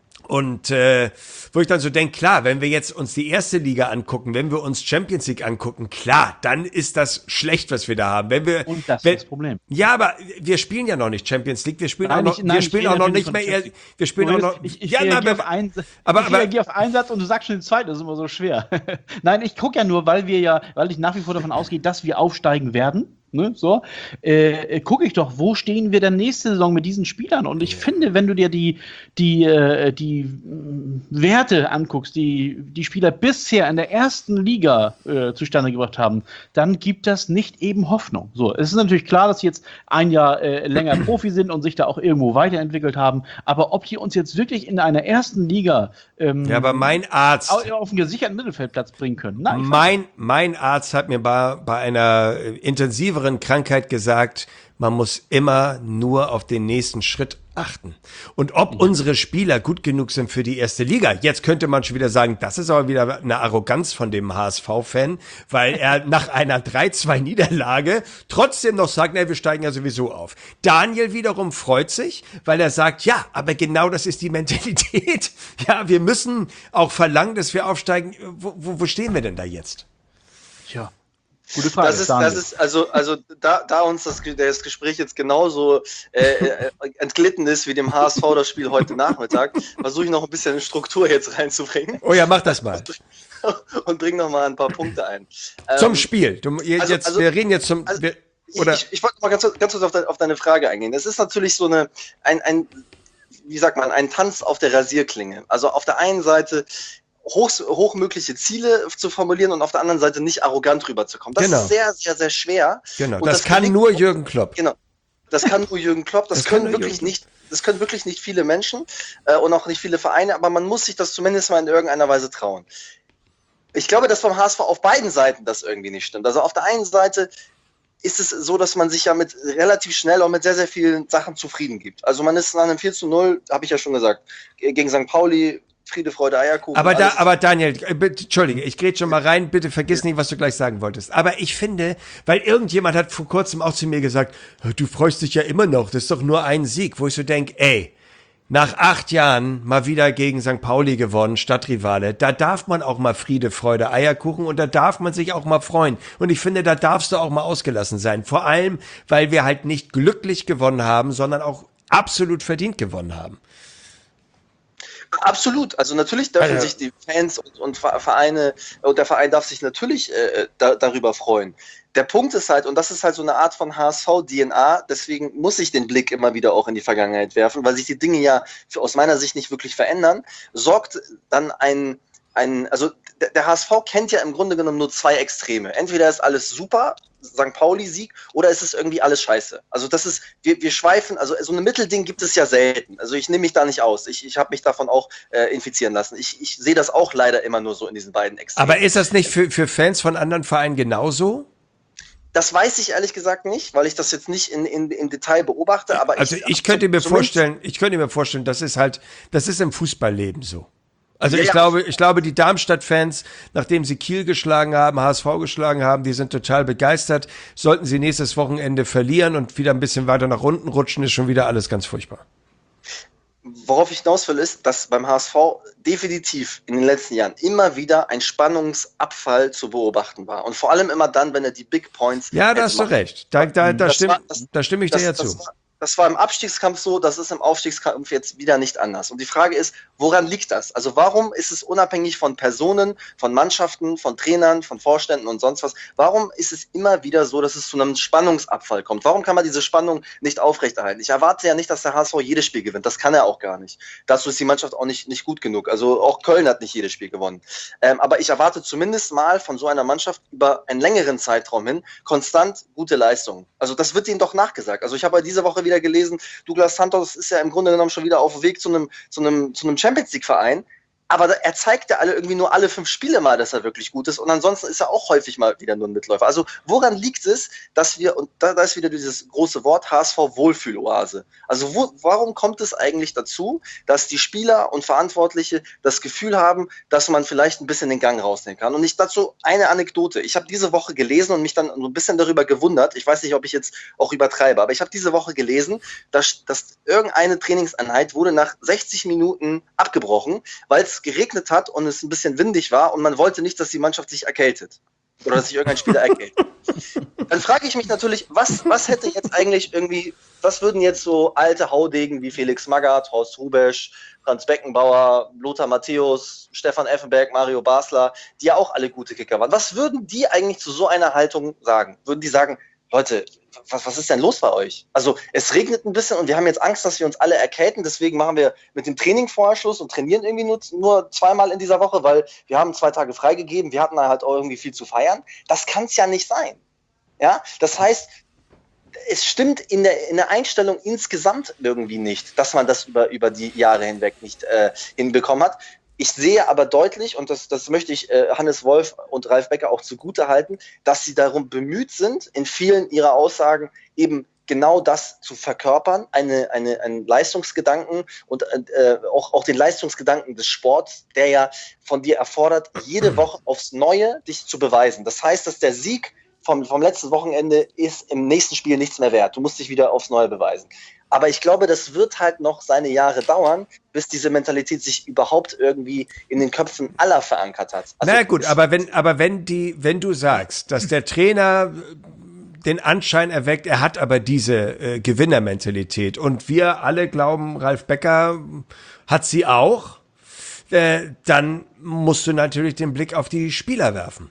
Und äh, wo ich dann so denke, klar, wenn wir jetzt uns die erste Liga angucken, wenn wir uns Champions League angucken, klar, dann ist das schlecht, was wir da haben. Wenn wir,
Und das
wenn,
ist das Problem.
Ja, aber wir spielen ja noch nicht Champions League, wir spielen
Nein,
auch noch,
ich, nein,
wir spielen auch noch nicht mehr, eher, wir spielen auch noch.
Ich, ich
ja,
reagiere
na,
auf einen,
aber,
ich
aber,
reagiere auf einen Satz und du sagst schon den zweiten, das ist immer so schwer. Nein, ich gucke ja nur, weil wir ja, weil ich nach wie vor davon ausgehe, dass wir aufsteigen werden. Ne, so, äh, gucke ich doch, wo stehen wir denn nächste Saison mit diesen Spielern? Und ich finde, wenn du dir die, die, äh, die mh, Werte anguckst, die die Spieler bisher in der ersten Liga äh, zustande gebracht haben, dann gibt das nicht eben Hoffnung. So, es ist natürlich klar, dass sie jetzt ein Jahr äh, länger Profi sind und sich da auch irgendwo weiterentwickelt haben, aber ob die uns jetzt wirklich in einer ersten Liga ähm,
ja, aber mein Arzt
auf, auf einen gesicherten Mittelfeldplatz bringen können? Nein,
mein, mein Arzt hat mir bei, bei einer intensiveren Krankheit gesagt, man muss immer nur auf den nächsten Schritt achten. Und ob ja. unsere Spieler gut genug sind für die erste Liga. Jetzt könnte man schon wieder sagen, das ist aber wieder eine Arroganz von dem H S V-Fan, weil er nach einer drei zwei Niederlage trotzdem noch sagt, na, wir steigen ja sowieso auf. Daniel wiederum freut sich, weil er sagt, ja, aber genau das ist die Mentalität. Ja, wir müssen auch verlangen, dass wir aufsteigen. Wo, wo, wo stehen wir denn da jetzt?
Tja. Gute Frage.
Das ist, das ist also, also da, da uns das, das Gespräch jetzt genauso äh, entglitten ist wie dem H S V das Spiel heute Nachmittag, versuche ich noch ein bisschen Struktur jetzt reinzubringen.
Oh ja, mach das mal.
Und bring noch mal ein paar Punkte ein.
Zum
ähm,
Spiel. Du, jetzt, also, also, wir reden jetzt zum.
Also,
wir, oder?
Ich, ich, ich wollte mal ganz, ganz kurz auf, de, auf deine Frage eingehen. Es ist natürlich so eine, ein, ein, wie sagt man, ein Tanz auf der Rasierklinge. Also auf der einen Seite Hoch, hochmögliche Ziele zu formulieren und auf der anderen Seite nicht arrogant rüberzukommen. Das
genau.
ist sehr, sehr, sehr schwer.
Genau, das, das kann gelingt, nur Jürgen Klopp.
Genau, das kann nur Jürgen Klopp. Das, das können wirklich Jürgen. nicht, das können wirklich nicht viele Menschen äh, und auch nicht viele Vereine, aber man muss sich das zumindest mal in irgendeiner Weise trauen. Ich glaube, dass vom H S V auf beiden Seiten das irgendwie nicht stimmt. Also auf der einen Seite ist es so, dass man sich ja mit relativ schnell und mit sehr, sehr vielen Sachen zufrieden gibt. Also man ist nach einem vier zu null, habe ich ja schon gesagt, gegen Sankt Pauli Friede, Freude, Eierkuchen.
Aber da, aber Daniel, äh, bitte, Entschuldige, ich grätsch schon mal rein, bitte vergiss nicht, was du gleich sagen wolltest. Aber ich finde, weil irgendjemand hat vor kurzem auch zu mir gesagt, du freust dich ja immer noch, das ist doch nur ein Sieg, wo ich so denke, ey, nach acht Jahren mal wieder gegen Sankt Pauli gewonnen, Stadtrivale, da darf man auch mal Friede, Freude, Eierkuchen und da darf man sich auch mal freuen. Und ich finde, da darfst du auch mal ausgelassen sein. Vor allem, weil wir halt nicht glücklich gewonnen haben, sondern auch absolut verdient gewonnen haben.
Absolut. Also natürlich dürfen
ja.
sich die Fans und, und Vereine, und der Verein darf sich natürlich äh, da, darüber freuen. Der Punkt ist halt, und das ist halt so eine Art von H S V-D N A, deswegen muss ich den Blick immer wieder auch in die Vergangenheit werfen, weil sich die Dinge ja für, aus meiner Sicht nicht wirklich verändern, sorgt dann ein, ein also der, der H S V kennt ja im Grunde genommen nur zwei Extreme. Entweder ist alles super, Sankt Pauli-Sieg, oder ist es irgendwie alles scheiße? Also das ist, wir, wir schweifen, also so ein Mittelding gibt es ja selten. Also ich nehme mich da nicht aus. Ich, ich habe mich davon auch äh, infizieren lassen. Ich, ich sehe das auch leider immer nur so in diesen beiden Extremen.
Aber ist das nicht für, für Fans von anderen Vereinen genauso?
Das weiß ich ehrlich gesagt nicht, weil ich das jetzt nicht in, in, im Detail beobachte. Aber
also ich, ich könnte mir vorstellen, ich könnte mir vorstellen, das ist halt, das ist im Fußballleben so. Also ja, ich ja. glaube, ich glaube, die Darmstadt-Fans, nachdem sie Kiel geschlagen haben, H S V geschlagen haben, die sind total begeistert. Sollten sie nächstes Wochenende verlieren und wieder ein bisschen weiter nach unten rutschen, ist schon wieder alles ganz furchtbar.
Worauf ich hinaus will, ist, dass beim H S V definitiv in den letzten Jahren immer wieder ein Spannungsabfall zu beobachten war. Und vor allem immer dann, wenn er die Big Points.
Ja, da hast du recht. Da, da, da, stimm, war, das, da stimme ich das, dir ja
das
zu.
War, Das war im Abstiegskampf so, das ist im Aufstiegskampf jetzt wieder nicht anders. Und die Frage ist, woran liegt das? Also warum ist es unabhängig von Personen, von Mannschaften, von Trainern, von Vorständen und sonst was, warum ist es immer wieder so, dass es zu einem Spannungsabfall kommt? Warum kann man diese Spannung nicht aufrechterhalten? Ich erwarte ja nicht, dass der H S V jedes Spiel gewinnt. Das kann er auch gar nicht. Dazu ist die Mannschaft auch nicht, nicht gut genug. Also auch Köln hat nicht jedes Spiel gewonnen. Ähm, aber ich erwarte zumindest mal von so einer Mannschaft über einen längeren Zeitraum hin konstant gute Leistungen. Also das wird ihnen doch nachgesagt. Also ich habe diese Woche wieder gelesen, Douglas Santos ist ja im Grunde genommen schon wieder auf dem Weg zu einem, zu einem, zu einem Champions-League-Verein, aber er zeigt ja alle irgendwie nur alle fünf Spiele mal, dass er wirklich gut ist und ansonsten ist er auch häufig mal wieder nur ein Mitläufer. Also woran liegt es, dass wir, und da, da ist wieder dieses große Wort, H S V Wohlfühloase. Also wo, warum kommt es eigentlich dazu, dass die Spieler und Verantwortliche das Gefühl haben, dass man vielleicht ein bisschen den Gang rausnehmen kann? Und ich dazu eine Anekdote. Ich habe diese Woche gelesen und mich dann so ein bisschen darüber gewundert. Ich weiß nicht, ob ich jetzt auch übertreibe, aber ich habe diese Woche gelesen, dass, dass irgendeine Trainingseinheit wurde nach sechzig Minuten abgebrochen, weil es geregnet hat und es ein bisschen windig war und man wollte nicht, dass die Mannschaft sich erkältet oder dass sich irgendein Spieler erkältet. Dann frage ich mich natürlich, was, was hätte jetzt eigentlich irgendwie, was würden jetzt so alte Haudegen wie Felix Magath, Horst Hrubesch, Franz Beckenbauer, Lothar Matthäus, Stefan Effenberg, Mario Basler, die ja auch alle gute Kicker waren, was würden die eigentlich zu so einer Haltung sagen? Würden die sagen, Leute, was, was ist denn los bei euch? Also es regnet ein bisschen und wir haben jetzt Angst, dass wir uns alle erkälten, deswegen machen wir mit dem Training vorher Schluss und trainieren irgendwie nur, nur zweimal in dieser Woche, weil wir haben zwei Tage freigegeben, wir hatten halt auch irgendwie viel zu feiern. Das kann es ja nicht sein. Ja, das heißt, es stimmt in der, in der Einstellung insgesamt irgendwie nicht, dass man das über, über die Jahre hinweg nicht äh, hinbekommen hat. Ich sehe aber deutlich, und das, das möchte ich äh, Hannes Wolf und Ralf Becker auch zugute halten, dass sie darum bemüht sind, in vielen ihrer Aussagen eben genau das zu verkörpern, eine, eine, einen Leistungsgedanken und äh, auch, auch den Leistungsgedanken des Sports, der ja von dir erfordert, jede Woche aufs Neue dich zu beweisen. Das heißt, dass der Sieg vom, vom letzten Wochenende ist im nächsten Spiel nichts mehr wert. Du musst dich wieder aufs Neue beweisen. Aber ich glaube, das wird halt noch seine Jahre dauern, bis diese Mentalität sich überhaupt irgendwie in den Köpfen aller verankert hat. Also
na gut, aber wenn, aber wenn die, wenn du sagst, dass der Trainer den Anschein erweckt, er hat aber diese äh, Gewinnermentalität und wir alle glauben, Ralf Becker hat sie auch, äh, dann musst du natürlich den Blick auf die Spieler werfen.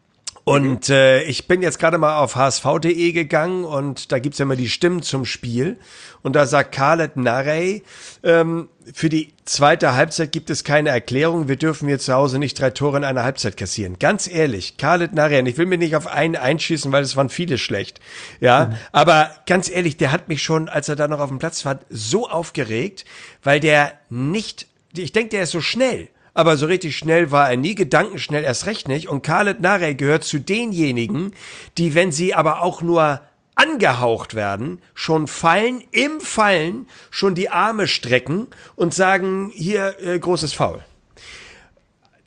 Und äh, ich bin jetzt gerade mal auf H S V punkt de gegangen und da gibt's ja immer die Stimmen zum Spiel. Und da sagt Khaled Narey, ähm, für die zweite Halbzeit gibt es keine Erklärung, wir dürfen hier zu Hause nicht drei Tore in einer Halbzeit kassieren. Ganz ehrlich, Khaled Narey, und ich will mir nicht auf einen einschießen, weil es waren viele schlecht. Ja, mhm. Aber ganz ehrlich, der hat mich schon, als er da noch auf dem Platz war, so aufgeregt, weil der nicht, ich denke, der ist so schnell. Aber so richtig schnell war er nie, gedankenschnell erst recht nicht. Und Khaled Narey gehört zu denjenigen, die, wenn sie aber auch nur angehaucht werden, schon fallen, im Fallen schon die Arme strecken und sagen, hier, äh, großes Foul.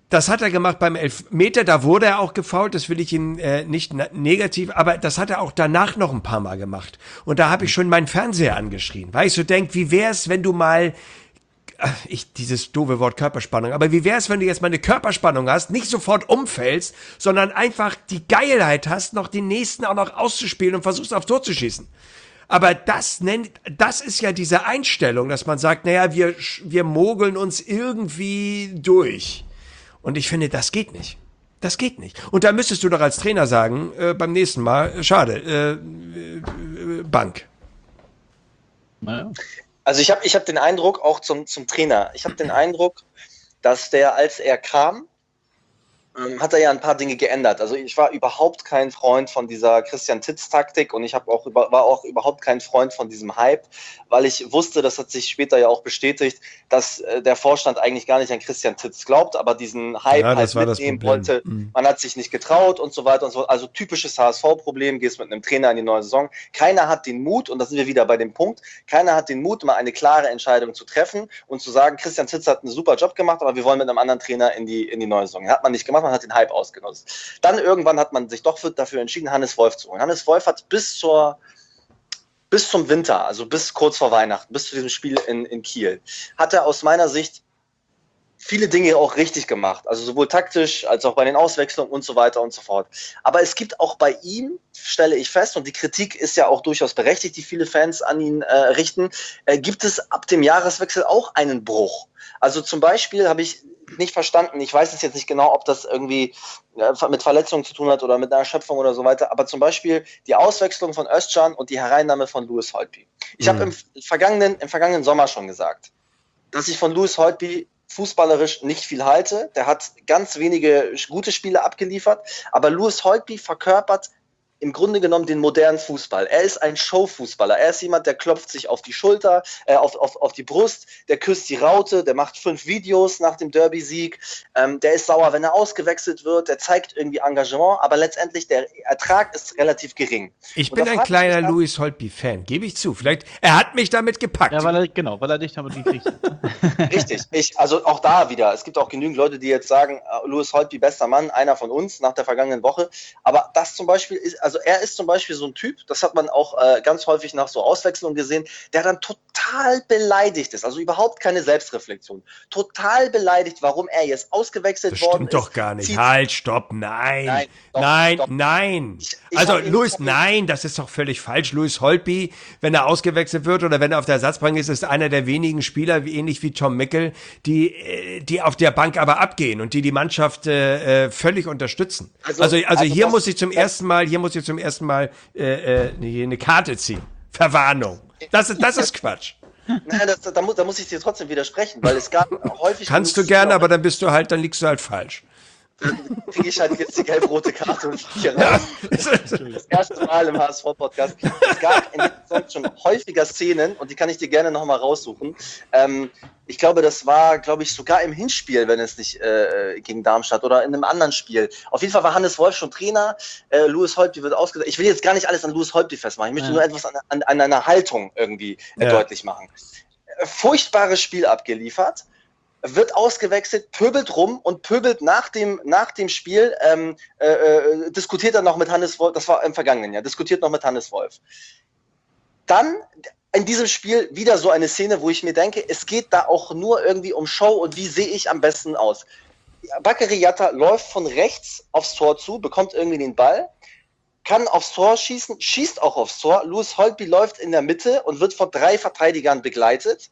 Das hat er gemacht beim Elfmeter, da wurde er auch gefoult, das will ich ihm äh, nicht negativ, aber das hat er auch danach noch ein paar Mal gemacht. Und da habe ich schon meinen Fernseher angeschrien, weil ich so denk, wie wär's, wenn du mal, ich, dieses doofe Wort Körperspannung, aber wie wär's, wenn du jetzt mal eine Körperspannung hast, nicht sofort umfällst, sondern einfach die Geilheit hast, noch den nächsten auch noch auszuspielen und versuchst aufs Tor zu schießen. Aber das nennt, das ist ja diese Einstellung, dass man sagt, naja, wir, wir mogeln uns irgendwie durch. Und ich finde, das geht nicht. Das geht nicht. Und da müsstest du doch als Trainer sagen, äh, beim nächsten Mal, schade, äh, äh, Bank.
Naja. Also ich habe ich hab den Eindruck, auch zum, zum Trainer, ich habe den Eindruck, dass der, als er kam, ähm, hat er ja ein paar Dinge geändert. Also ich war überhaupt kein Freund von dieser Christian-Titz-Taktik und ich hab auch über, war auch überhaupt kein Freund von diesem Hype, weil ich wusste, das hat sich später ja auch bestätigt, dass äh, der Vorstand eigentlich gar nicht an Christian Titz glaubt, aber diesen Hype
ja,
halt mitnehmen wollte. Mhm. Man hat sich nicht getraut und so weiter und so. Also typisches H S V-Problem, gehst mit einem Trainer in die neue Saison. Keiner hat den Mut, und da sind wir wieder bei dem Punkt, keiner hat den Mut, mal eine klare Entscheidung zu treffen und zu sagen, Christian Titz hat einen super Job gemacht, aber wir wollen mit einem anderen Trainer in die, in die neue Saison. Hat man nicht gemacht, man hat den Hype ausgenutzt. Dann irgendwann hat man sich doch für, dafür entschieden, Hannes Wolf zu holen. Hannes Wolf hat bis zur bis zum Winter, also bis kurz vor Weihnachten, bis zu diesem Spiel in, in Kiel, hat er aus meiner Sicht viele Dinge auch richtig gemacht. Also sowohl taktisch als auch bei den Auswechslungen und so weiter und so fort. Aber es gibt auch bei ihm, stelle ich fest, und die Kritik ist ja auch durchaus berechtigt, die viele Fans an ihn äh, richten, äh, gibt es ab dem Jahreswechsel auch einen Bruch. Also zum Beispiel habe ich nicht verstanden, ich weiß es jetzt nicht genau, ob das irgendwie äh, mit Verletzungen zu tun hat oder mit einer Erschöpfung oder so weiter, aber zum Beispiel die Auswechslung von Özcan und die Hereinnahme von Louis Holtby. Ich mhm. habe im vergangenen, im vergangenen Sommer schon gesagt, dass ich von Louis Holtby fußballerisch nicht viel halte. Der hat ganz wenige gute Spiele abgeliefert, aber Louis Holtby verkörpert im Grunde genommen den modernen Fußball. Er ist ein Showfußballer. Er ist jemand, der klopft sich auf die Schulter, äh, auf, auf, auf die Brust, der küsst die Raute, der macht fünf Videos nach dem Derby-Sieg, ähm, der ist sauer, wenn er ausgewechselt wird, der zeigt irgendwie Engagement, aber letztendlich der Ertrag ist relativ gering.
Ich bin ein kleiner Louis Holtby-Fan, gebe ich zu. Vielleicht, er hat mich damit gepackt.
Ja, weil er, genau, weil er dich damit nicht kriegt.
Richtig. Ich, also auch da wieder, es gibt auch genügend Leute, die jetzt sagen, Louis Holtby, bester Mann, einer von uns nach der vergangenen Woche, aber das zum Beispiel ist, also er ist zum Beispiel so ein Typ, das hat man auch äh, ganz häufig nach so Auswechslungen gesehen, der dann total beleidigt ist, also überhaupt keine Selbstreflexion, total beleidigt, warum er jetzt ausgewechselt
das
worden ist.
Das stimmt doch gar nicht. Zieht halt, stopp, nein, nein, doch,
nein,
doch. nein.
Ich, ich
also
ihn,
Louis, nein, das ist doch völlig falsch. Louis Holtby, wenn er ausgewechselt wird oder wenn er auf der Ersatzbank ist, ist einer der wenigen Spieler, wie, ähnlich wie Tom Mickel, die, die auf der Bank aber abgehen und die die Mannschaft äh, völlig unterstützen. Also, also, also, also hier das, muss ich zum ersten Mal, hier muss ich zum ersten Mal äh, äh, eine Karte ziehen. Verwarnung. Das ist, das ist Quatsch.
Nein, das, da, muss, da muss ich dir trotzdem wiedersprechen, weil es gab häufig...
Kannst du gerne, aber dann bist du halt, dann liegst du halt falsch.
Dann kriege ich halt jetzt die gelb-rote Karte und fliege raus. Das erste Mal im H S V-Podcast. Es gab in der Saison schon häufiger Szenen, und die kann ich dir gerne nochmal raussuchen. Ähm, ich glaube, das war, glaube ich, sogar im Hinspiel, wenn es nicht äh, gegen Darmstadt oder in einem anderen Spiel. Auf jeden Fall war Hannes Wolf schon Trainer. Äh, Louis Holtby wird ausgedacht. Ich will jetzt gar nicht alles an Louis Holtby festmachen. Ich möchte ja. nur etwas an, an, an einer Haltung irgendwie äh, ja. deutlich machen. Äh, furchtbares Spiel abgeliefert. Wird ausgewechselt, pöbelt rum und pöbelt nach dem, nach dem Spiel, ähm, äh, diskutiert dann noch mit Hannes Wolf, das war im vergangenen Jahr, diskutiert noch mit Hannes Wolf. Dann in diesem Spiel wieder so eine Szene, wo ich mir denke, es geht da auch nur irgendwie um Show und wie sehe ich am besten aus. Bakary Yatta läuft von rechts aufs Tor zu, bekommt irgendwie den Ball, kann aufs Tor schießen, schießt auch aufs Tor. Louis Holtby läuft in der Mitte und wird von drei Verteidigern begleitet.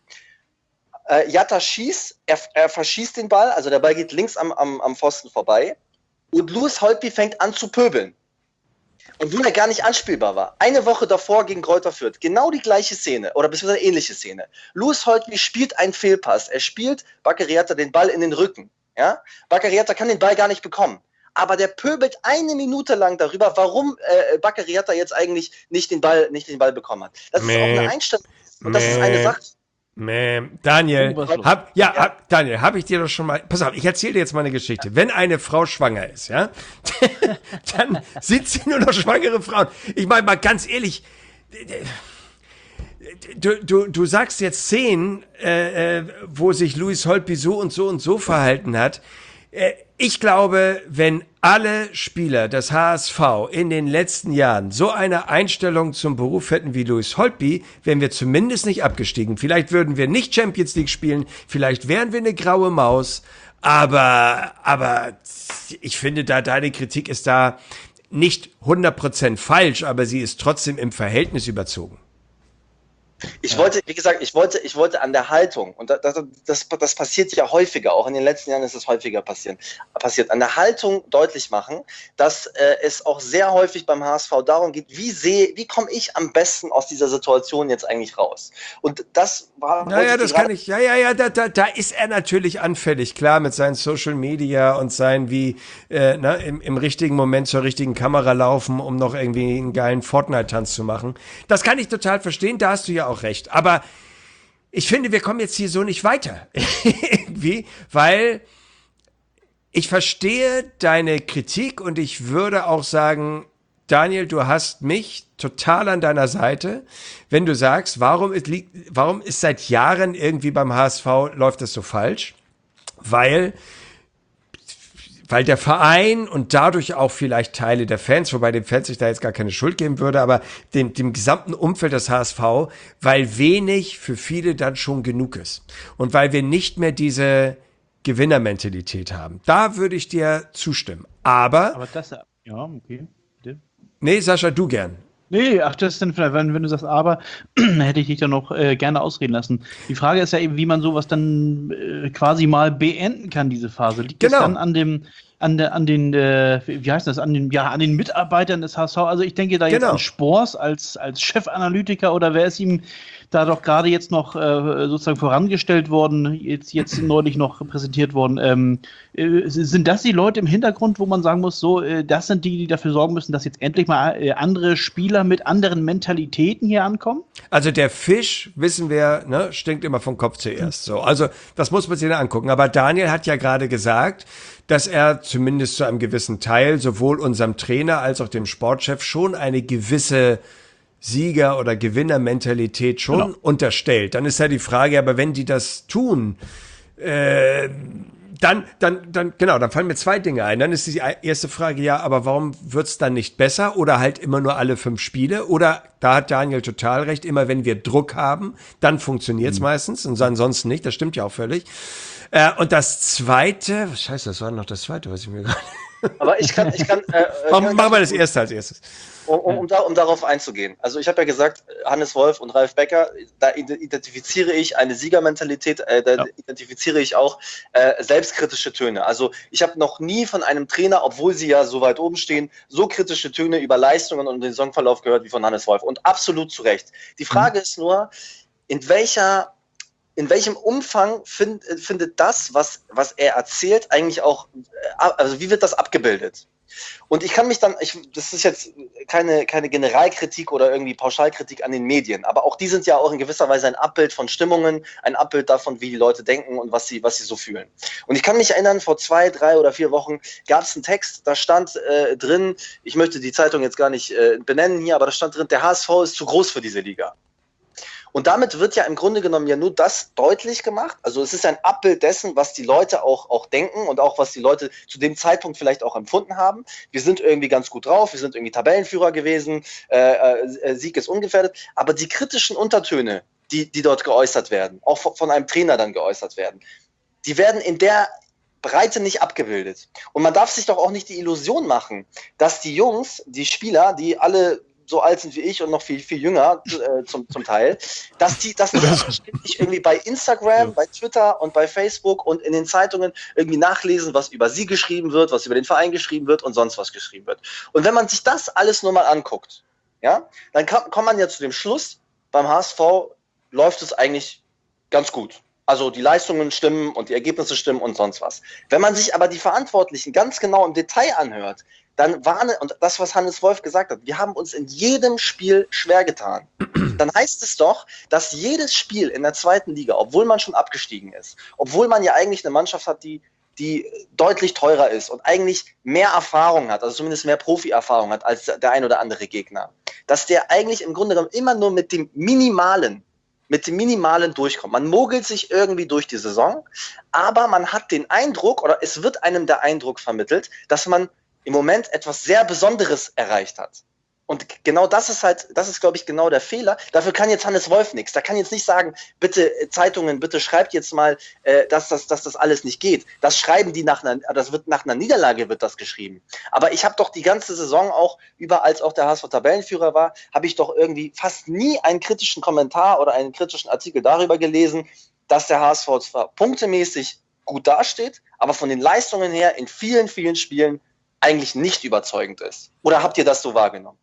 Äh, Yatta schießt, er, er verschießt den Ball, also der Ball geht links am, am, am Pfosten vorbei und Louis Holtby fängt an zu pöbeln. Obwohl er gar nicht anspielbar war. Eine Woche davor gegen Greuther Fürth, genau die gleiche Szene oder beziehungsweise eine ähnliche Szene. Louis Holtby spielt einen Fehlpass, er spielt Bakary Yatta den Ball in den Rücken. Ja? Bakary Yatta kann den Ball gar nicht bekommen. Aber der pöbelt eine Minute lang darüber, warum äh, Bakary Yatta jetzt eigentlich nicht den Ball, nicht den Ball bekommen hat. Das Mäh. ist auch eine Einstellung und das Mäh. ist eine Sache.
Daniel, hab, ja, ja. Hab, Daniel, habe ich dir doch schon mal, pass auf, ich erzähle dir jetzt mal eine Geschichte. Wenn eine Frau schwanger ist, ja, dann sind sie nur noch schwangere Frauen. Ich meine mal ganz ehrlich, du, du, du sagst jetzt Szenen, äh, wo sich Louis Holtby so und so und so verhalten hat. Ich glaube, wenn alle Spieler des H S V in den letzten Jahren so eine Einstellung zum Beruf hätten wie Louis Holtby, wären wir zumindest nicht abgestiegen. Vielleicht würden wir nicht Champions League spielen, vielleicht wären wir eine graue Maus, aber, aber ich finde, da deine Kritik ist da nicht hundert Prozent falsch, aber sie ist trotzdem im Verhältnis überzogen.
Ich ja. wollte, wie gesagt, ich wollte, ich wollte an der Haltung, und das, das, das passiert ja häufiger, auch in den letzten Jahren ist es häufiger passiert, passiert, an der Haltung deutlich machen, dass äh, es auch sehr häufig beim H S V darum geht, wie sehe, wie komme ich am besten aus dieser Situation jetzt eigentlich raus? Und das war...
Naja, das kann ich, ja, ja, ja, da, da, da ist er natürlich anfällig, klar, mit seinen Social Media und sein, wie äh, na, im, im richtigen Moment zur richtigen Kamera laufen, um noch irgendwie einen geilen Fortnite-Tanz zu machen. Das kann ich total verstehen, da hast du ja auch recht. Aber ich finde, wir kommen jetzt hier so nicht weiter. Irgendwie, weil ich verstehe deine Kritik und ich würde auch sagen, Daniel, du hast mich total an deiner Seite, wenn du sagst, warum ist, warum ist seit Jahren irgendwie beim H S V läuft das so falsch? Weil Weil der Verein und dadurch auch vielleicht Teile der Fans, wobei den Fans ich da jetzt gar keine Schuld geben würde, aber dem, dem gesamten Umfeld des H S V, weil wenig für viele dann schon genug ist. Und weil wir nicht mehr diese Gewinnermentalität haben. Da würde ich dir zustimmen. Aber...
Aber das, ja, okay, bitte.
Nee, Sascha, du gern.
Nee, ach, das ist dann vielleicht, wenn, wenn du sagst, aber, hätte ich dich dann noch äh, gerne ausreden lassen. Die Frage ist ja eben, wie man sowas dann äh, quasi mal beenden kann, diese Phase. Liegt
genau.
das dann an dem, an der, an den, äh, wie heißt das, an den, ja, an den Mitarbeitern des H S V? Also ich denke da jetzt
genau.
an Spors als, als Chefanalytiker, oder wer ist ihm da doch gerade jetzt noch äh, sozusagen vorangestellt worden, jetzt, jetzt neulich noch präsentiert worden. Ähm, äh, sind das die Leute im Hintergrund, wo man sagen muss, so, äh, das sind die, die dafür sorgen müssen, dass jetzt endlich mal äh, andere Spieler mit anderen Mentalitäten hier ankommen?
Also der Fisch, wissen wir, ne, stinkt immer vom Kopf zuerst. So, also das muss man sich dann angucken. Aber Daniel hat ja gerade gesagt, dass er zumindest zu einem gewissen Teil sowohl unserem Trainer als auch dem Sportchef schon eine gewisse Sieger- oder Gewinnermentalität schon genau. unterstellt. Dann ist ja die Frage, aber wenn die das tun, äh, dann, dann, dann, genau, dann fallen mir zwei Dinge ein. Dann ist die erste Frage, ja, aber warum wird's dann nicht besser oder halt immer nur alle fünf Spiele? Oder, da hat Daniel total recht, immer wenn wir Druck haben, dann funktioniert's mhm. meistens und ansonsten nicht. Das stimmt ja auch völlig. Äh, und das zweite, scheiße, das war noch das zweite, was ich mir gerade...
Aber ich kann, ich kann... Äh,
Machen wir das erste als erstes.
Um, um, um, da, um darauf einzugehen. Also ich habe ja gesagt, Hannes Wolf und Ralf Becker, da identifiziere ich eine Siegermentalität, äh, da ja. identifiziere ich auch äh, selbstkritische Töne. Also ich habe noch nie von einem Trainer, obwohl sie ja so weit oben stehen, so kritische Töne über Leistungen und den Saisonverlauf gehört wie von Hannes Wolf. Und absolut zu Recht. Die Frage mhm. ist nur, in welcher in welchem Umfang find, findet das, was, was er erzählt, eigentlich auch, also wie wird das abgebildet? Und ich kann mich dann, ich, das ist jetzt keine, keine Generalkritik oder irgendwie Pauschalkritik an den Medien, aber auch die sind ja auch in gewisser Weise ein Abbild von Stimmungen, ein Abbild davon, wie die Leute denken und was sie, was sie so fühlen. Und ich kann mich erinnern, vor zwei, drei oder vier Wochen gab es einen Text, da stand äh, drin, ich möchte die Zeitung jetzt gar nicht äh, benennen hier, aber da stand drin, der H S V ist zu groß für diese Liga. Und damit wird ja im Grunde genommen ja nur das deutlich gemacht. Also es ist ein Abbild dessen, was die Leute auch, auch denken und auch was die Leute zu dem Zeitpunkt vielleicht auch empfunden haben. Wir sind irgendwie ganz gut drauf, wir sind irgendwie Tabellenführer gewesen, äh, äh, Sieg ist ungefährdet. Aber die kritischen Untertöne, die, die dort geäußert werden, auch von, von einem Trainer dann geäußert werden, die werden in der Breite nicht abgebildet. Und man darf sich doch auch nicht die Illusion machen, dass die Jungs, die Spieler, die alle so alt sind wie ich und noch viel, viel jünger äh, zum, zum Teil, dass die, dass die ständig irgendwie bei Instagram, bei Twitter und bei Facebook und in den Zeitungen irgendwie nachlesen, was über sie geschrieben wird, was über den Verein geschrieben wird und sonst was geschrieben wird. Und wenn man sich das alles nur mal anguckt, ja, dann kann, kommt man ja zu dem Schluss, beim H S V läuft es eigentlich ganz gut. Also die Leistungen stimmen und die Ergebnisse stimmen und sonst was. Wenn man sich aber die Verantwortlichen ganz genau im Detail anhört, dann warne, und das, was Hannes Wolf gesagt hat, wir haben uns in jedem Spiel schwer getan. Dann heißt es doch, dass jedes Spiel in der zweiten Liga, obwohl man schon abgestiegen ist, obwohl man ja eigentlich eine Mannschaft hat, die, die deutlich teurer ist und eigentlich mehr Erfahrung hat, also zumindest mehr Profi-Erfahrung hat als der ein oder andere Gegner, dass der eigentlich im Grunde genommen immer nur mit dem Minimalen mit dem minimalen Durchkommen. Man mogelt sich irgendwie durch die Saison, aber man hat den Eindruck, oder es wird einem der Eindruck vermittelt, dass man im Moment etwas sehr Besonderes erreicht hat. Und genau das ist halt, das ist, glaube ich, genau der Fehler. Dafür kann jetzt Hannes Wolf nichts. Da kann jetzt nicht sagen, bitte Zeitungen, bitte schreibt jetzt mal, äh, dass, das, dass das alles nicht geht. Das schreiben die nach einer, das wird nach einer Niederlage wird das geschrieben. Aber ich habe doch die ganze Saison auch über, als auch der H S V Tabellenführer war, habe ich doch irgendwie fast nie einen kritischen Kommentar oder einen kritischen Artikel darüber gelesen, dass der H S V zwar punktemäßig gut dasteht, aber von den Leistungen her in vielen, vielen Spielen eigentlich nicht überzeugend ist. Oder habt ihr das so wahrgenommen?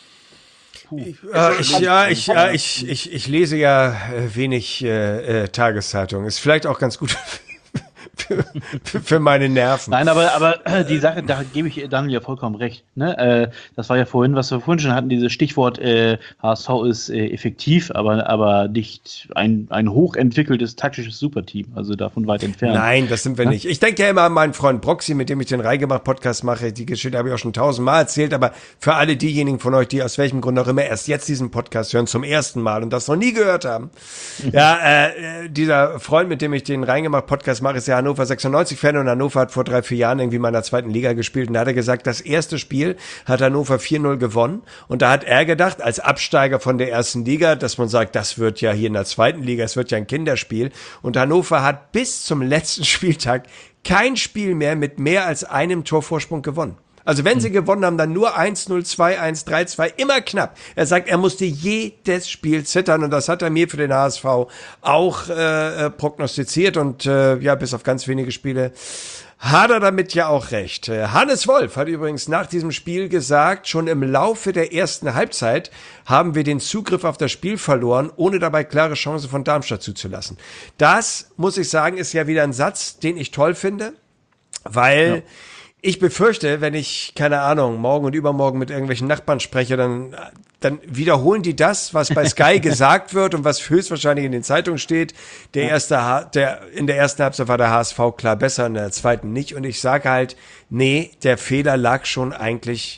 Ich, äh, ich, ja, ich, ja, ich, ich, ich lese ja äh, wenig äh, äh, Tageszeitungen. Ist vielleicht auch ganz gut für, für, für meine Nerven.
Nein, aber, aber äh, die Sache, da gebe ich Daniel ja vollkommen recht. Ne? Äh, das war ja vorhin, was wir vorhin schon hatten, dieses Stichwort äh, H S V ist äh, effektiv, aber, aber nicht ein, ein hochentwickeltes taktisches Superteam. Also davon weit entfernt.
Nein, das sind wir ja? nicht. Ich denke ja immer an meinen Freund Broxy, mit dem ich den Reingemacht-Podcast mache. Die Geschichte habe ich auch schon tausendmal erzählt, aber für alle diejenigen von euch, die aus welchem Grund auch immer erst jetzt diesen Podcast hören, zum ersten Mal und das noch nie gehört haben. ja, äh, dieser Freund, mit dem ich den Reingemacht-Podcast mache, ist ja Hannover sechsundneunzig-Fan und Hannover hat vor drei, vier Jahren irgendwie mal in der zweiten Liga gespielt und da hat er gesagt, das erste Spiel hat Hannover vier null gewonnen und da hat er gedacht, als Absteiger von der ersten Liga, dass man sagt, das wird ja hier in der zweiten Liga, es wird ja ein Kinderspiel und Hannover hat bis zum letzten Spieltag kein Spiel mehr mit mehr als einem Torvorsprung gewonnen. Also wenn sie mhm. gewonnen haben, dann nur eins null, zwei eins, drei zwei, immer knapp. Er sagt, er musste jedes Spiel zittern und das hat er mir für den H S V auch äh, prognostiziert und äh, ja, bis auf ganz wenige Spiele hat er damit ja auch recht. Hannes Wolf hat übrigens nach diesem Spiel gesagt, schon im Laufe der ersten Halbzeit haben wir den Zugriff auf das Spiel verloren, ohne dabei klare Chancen von Darmstadt zuzulassen. Das, muss ich sagen, ist ja wieder ein Satz, den ich toll finde, weil ja. ich befürchte, wenn ich, keine Ahnung, morgen und übermorgen mit irgendwelchen Nachbarn spreche, dann, dann wiederholen die das, was bei Sky gesagt wird und was höchstwahrscheinlich in den Zeitungen steht. Der erste, H- der, in der ersten Halbzeit war der H S V klar besser, in der zweiten nicht. Und ich sage halt, nee, der Fehler lag schon eigentlich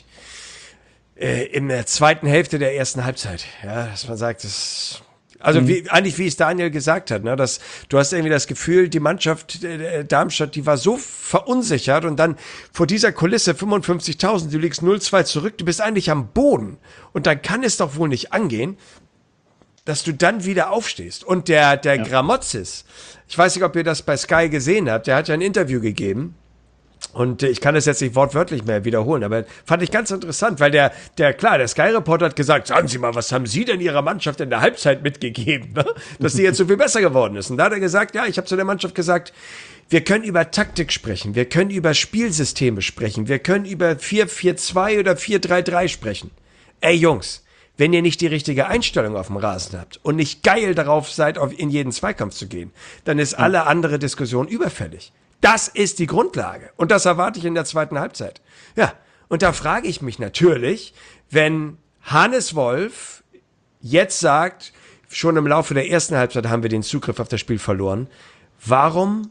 äh, in der zweiten Hälfte der ersten Halbzeit. Ja, dass man sagt, das Also wie, eigentlich, wie es Daniel gesagt hat, ne, dass du hast irgendwie das Gefühl, die Mannschaft äh, Darmstadt, die war so verunsichert und dann vor dieser Kulisse fünfundfünfzigtausend, du liegst null zwei zurück, du bist eigentlich am Boden und dann kann es doch wohl nicht angehen, dass du dann wieder aufstehst. Und der, der ja. Gramotzis, ich weiß nicht, ob ihr das bei Sky gesehen habt, der hat ja ein Interview gegeben. Und ich kann das jetzt nicht wortwörtlich mehr wiederholen, aber fand ich ganz interessant, weil der, der klar, der Sky-Reporter hat gesagt, sagen Sie mal, was haben Sie denn Ihrer Mannschaft in der Halbzeit mitgegeben, ne? Dass sie jetzt so viel besser geworden ist. Und da hat er gesagt, ja, ich habe zu der Mannschaft gesagt, wir können über Taktik sprechen, wir können über Spielsysteme sprechen, wir können über vier vier zwei oder vier drei drei sprechen. Ey Jungs, wenn ihr nicht die richtige Einstellung auf dem Rasen habt und nicht geil darauf seid, auf in jeden Zweikampf zu gehen, dann ist alle andere Diskussion überfällig. Das ist die Grundlage. Und das erwarte ich in der zweiten Halbzeit. Ja, und da frage ich mich natürlich, wenn Hannes Wolf jetzt sagt, schon im Laufe der ersten Halbzeit haben wir den Zugriff auf das Spiel verloren, warum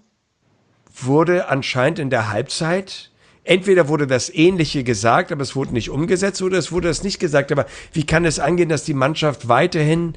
wurde anscheinend in der Halbzeit, entweder wurde das Ähnliche gesagt, aber es wurde nicht umgesetzt, oder es wurde das nicht gesagt. Aber wie kann es angehen, dass die Mannschaft weiterhin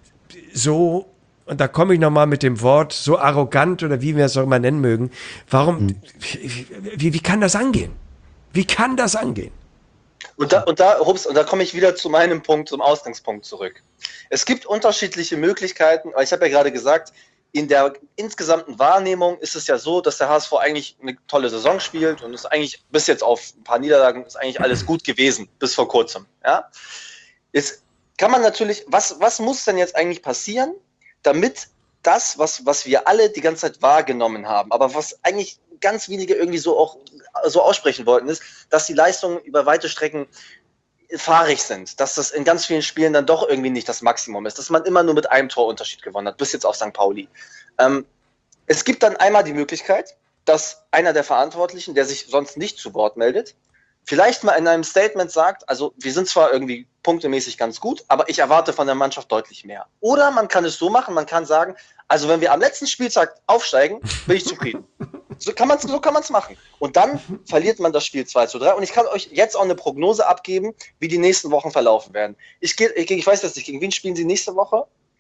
so, und da komme ich nochmal mit dem Wort, so arrogant oder wie wir es auch immer nennen mögen, warum, hm. wie, wie kann das angehen? Wie kann das angehen?
Und da, und da, Rups, und da komme ich wieder zu meinem Punkt, zum Ausgangspunkt zurück. Es gibt unterschiedliche Möglichkeiten, weil ich habe ja gerade gesagt, in der insgesamten Wahrnehmung ist es ja so, dass der H S V eigentlich eine tolle Saison spielt und ist eigentlich bis jetzt auf ein paar Niederlagen ist eigentlich alles gut gewesen, bis vor kurzem. Ja? Jetzt kann man natürlich, was, was muss denn jetzt eigentlich passieren, damit das, was, was wir alle die ganze Zeit wahrgenommen haben, aber was eigentlich ganz wenige irgendwie so auch so aussprechen wollten, ist, dass die Leistungen über weite Strecken fahrig sind, dass das in ganz vielen Spielen dann doch irgendwie nicht das Maximum ist, dass man immer nur mit einem Torunterschied gewonnen hat, bis jetzt auf Sankt Pauli. Ähm, es gibt dann einmal die Möglichkeit, dass einer der Verantwortlichen, der sich sonst nicht zu Wort meldet, vielleicht mal in einem Statement sagt, also wir sind zwar irgendwie punktemäßig ganz gut, aber ich erwarte von der Mannschaft deutlich mehr. Oder man kann es so machen, man kann sagen, also wenn wir am letzten Spieltag aufsteigen, bin ich zufrieden. So kann man es so kann man's machen. Und dann verliert man das Spiel zwei zu drei. Und ich kann euch jetzt auch eine Prognose abgeben, wie die nächsten Wochen verlaufen werden. Ich, geh, ich, ich weiß jetzt nicht, gegen wen spielen sie nächste Woche?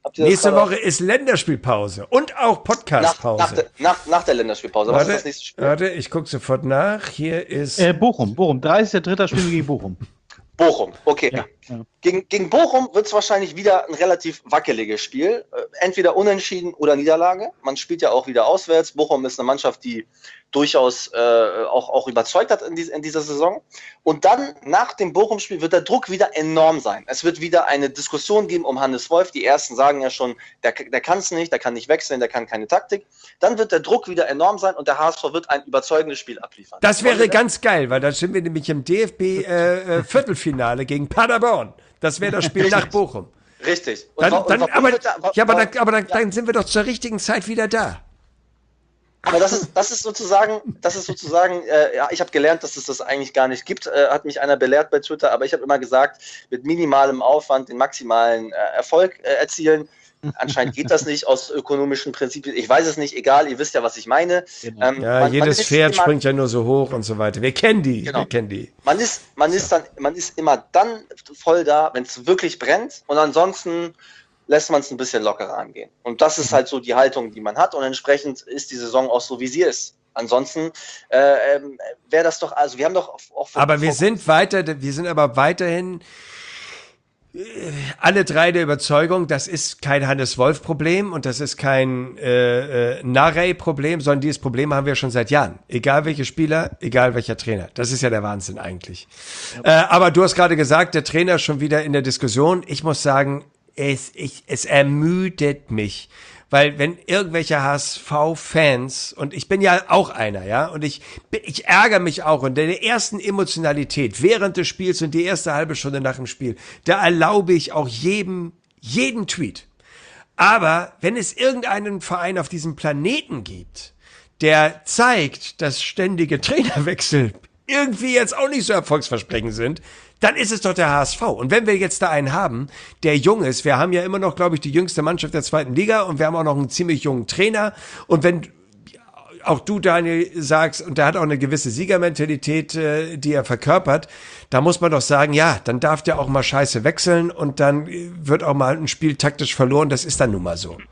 Habt ihr das
Nächste
gerade
Woche ist Länderspielpause und auch Podcastpause.
Nach, nach, der- nach, nach der Länderspielpause. Was
Warte,
ist das nächste Spiel?
warte, ich gucke sofort nach. Hier ist.
Äh, Bochum, Bochum. dreißigster dritter spielen wir gegen Bochum.
Bochum, okay.
Ja, ja.
Gegen, gegen Bochum wird es wahrscheinlich wieder ein relativ wackeliges Spiel. Äh, Entweder Unentschieden oder Niederlage. Man spielt ja auch wieder auswärts. Bochum ist eine Mannschaft, die durchaus äh, auch, auch überzeugt hat in, dies, in dieser Saison. Und dann nach dem Bochum-Spiel wird der Druck wieder enorm sein. Es wird wieder eine Diskussion geben um Hannes Wolf. Die Ersten sagen ja schon, der, der kann es nicht, der kann nicht wechseln, der kann keine Taktik. Dann wird der Druck wieder enorm sein und der H S V wird ein überzeugendes Spiel abliefern.
Das wäre ganz geil, weil dann sind wir nämlich im D F B-Viertelfinale äh, gegen Paderborn. Das wäre das Spiel nach Bochum.
Richtig. Und
Dann,
wa- und
dann,
warum
aber
wird da- wa-
ja, aber,
wa-
dann, aber dann,
ja.
dann sind wir doch zur richtigen Zeit wieder da.
Aber das ist, das ist sozusagen, das ist sozusagen, äh, ja, ich habe gelernt, dass es das eigentlich gar nicht gibt, äh, hat mich einer belehrt bei Twitter, aber ich habe immer gesagt, mit minimalem Aufwand den maximalen äh, Erfolg äh, erzielen. Anscheinend geht das nicht aus ökonomischen Prinzipien. Ich weiß es nicht, egal, ihr wisst ja, was ich meine.
Genau.
Ähm,
Ja,
man-
jedes
man ist
Pferd
immer-
springt ja nur so hoch und so weiter. Wir kennen die,
Genau.
wir kennen die.
Man ist, man ist dann, man ist immer dann voll da, wenn es wirklich brennt, und ansonsten lässt man es ein bisschen lockerer angehen. Und das ist halt so die Haltung, die man hat, und entsprechend ist die Saison auch so, wie sie ist. Ansonsten äh, ähm, wäre das doch, also wir haben doch auch vor,
Aber wir
vor-
sind weiter, wir sind aber weiterhin äh, alle drei der Überzeugung, das ist kein Hannes-Wolf-Problem und das ist kein äh, äh, Narey-Problem, sondern dieses Problem haben wir schon seit Jahren. Egal welche Spieler, egal welcher Trainer. Das ist ja der Wahnsinn eigentlich. Äh, aber du hast gerade gesagt, der Trainer ist schon wieder in der Diskussion. Ich muss sagen, es, ich, es ermüdet mich. Weil wenn irgendwelche H S V-Fans, und ich bin ja auch einer, ja, und ich, ich ärgere mich auch, und in der ersten Emotionalität während des Spiels und die erste halbe Stunde nach dem Spiel, da erlaube ich auch jedem, jeden Tweet. Aber wenn es irgendeinen Verein auf diesem Planeten gibt, der zeigt, dass ständige Trainerwechsel irgendwie jetzt auch nicht so erfolgsversprechend sind, dann ist es doch der H S V. Und wenn wir jetzt da einen haben, der jung ist, wir haben ja immer noch, glaube ich, die jüngste Mannschaft der zweiten Liga und wir haben auch noch einen ziemlich jungen Trainer. Und wenn auch du, Daniel, sagst, und der hat auch eine gewisse Siegermentalität, äh, die er verkörpert, da muss man doch sagen, ja, dann darf der auch mal scheiße wechseln und dann wird auch mal ein Spiel taktisch verloren. Das ist dann nun mal so.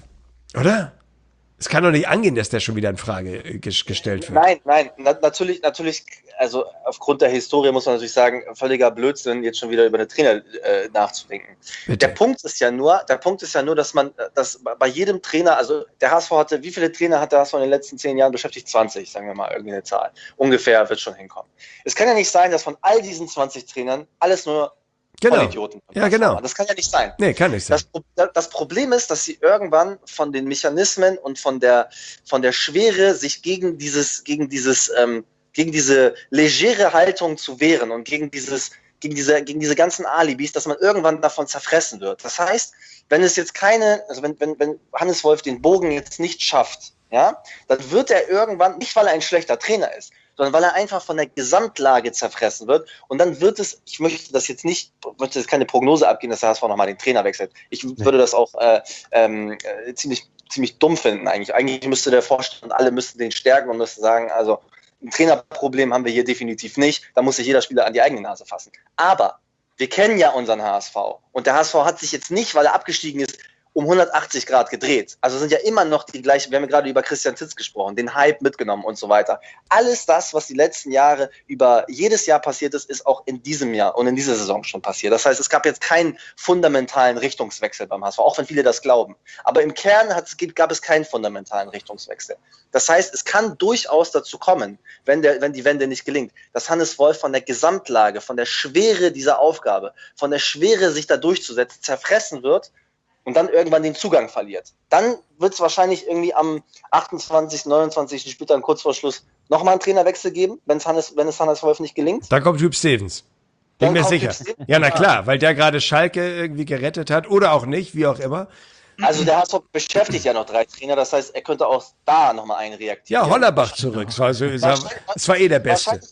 Oder? Es kann doch nicht angehen, dass der schon wieder in Frage äh, ges- gestellt wird.
Nein, nein, na, natürlich, natürlich, also aufgrund der Historie muss man natürlich sagen, völliger Blödsinn, jetzt schon wieder über den Trainer äh, nachzudenken.
Bitte.
Der Punkt ist ja nur, der Punkt ist ja nur, dass man, dass bei jedem Trainer, also der H S V hatte, wie viele Trainer hat der H S V in den letzten zehn Jahren beschäftigt? zwanzig, sagen wir mal, irgendeine Zahl. Ungefähr wird schon hinkommen. Es kann ja nicht sein, dass von all diesen zwanzig Trainern alles nur
Genau.
Vollidioten
Ja, genau.
waren. Das kann ja nicht sein.
Nee, kann nicht sein.
Das, Pro- das Problem ist, dass sie irgendwann von den Mechanismen und von der, von der Schwere sich gegen dieses, gegen dieses, ähm, gegen diese legere Haltung zu wehren und gegen dieses, gegen diese, gegen diese ganzen Alibis, dass man irgendwann davon zerfressen wird. Das heißt, wenn es jetzt keine, also wenn, wenn, wenn Hannes Wolf den Bogen jetzt nicht schafft, ja, dann wird er irgendwann, nicht weil er ein schlechter Trainer ist, sondern weil er einfach von der Gesamtlage zerfressen wird. Und dann wird es, ich möchte das jetzt nicht, möchte jetzt keine Prognose abgeben, dass der H S V nochmal den Trainer wechselt. Ich würde das auch äh, ähm, äh, ziemlich, ziemlich dumm finden eigentlich. Eigentlich müsste der Vorstand, alle müssten den stärken und müssten sagen, also ein Trainerproblem haben wir hier definitiv nicht. Da muss sich jeder Spieler an die eigene Nase fassen. Aber wir kennen ja unseren H S V. Und der H S V hat sich jetzt nicht, weil er abgestiegen ist, um hundertachtzig Grad gedreht. Also sind ja immer noch die gleichen, wir haben ja gerade über Christian Titz gesprochen, den Hype mitgenommen und so weiter. Alles das, was die letzten Jahre über jedes Jahr passiert ist, ist auch in diesem Jahr und in dieser Saison schon passiert. Das heißt, es gab jetzt keinen fundamentalen Richtungswechsel beim H S V, auch wenn viele das glauben. Aber im Kern hat, gab es keinen fundamentalen Richtungswechsel. Das heißt, es kann durchaus dazu kommen, wenn, der, wenn die Wende nicht gelingt, dass Hannes Wolf von der Gesamtlage, von der Schwere dieser Aufgabe, von der Schwere, sich da durchzusetzen, zerfressen wird und dann irgendwann den Zugang verliert. Dann wird es wahrscheinlich irgendwie am achtundzwanzigsten, neunundzwanzigsten Spieltag kurz vor Schluss nochmal einen Trainerwechsel geben, wenn's Hannes, wenn es Hannes Wolf nicht gelingt.
Da kommt Hüb Stevens. Bin
Dann
mir
kommt
sicher.
Hüb Stevens.
Ja, na klar, weil der gerade Schalke irgendwie gerettet hat oder auch nicht, wie auch immer.
Also der H S V beschäftigt ja noch drei Trainer, das heißt, er könnte auch da nochmal einen
Ja,
reaktivieren.
Hollerbach zurück. Es war, so, es war, es war eh der Beste.
Wahrscheinlich,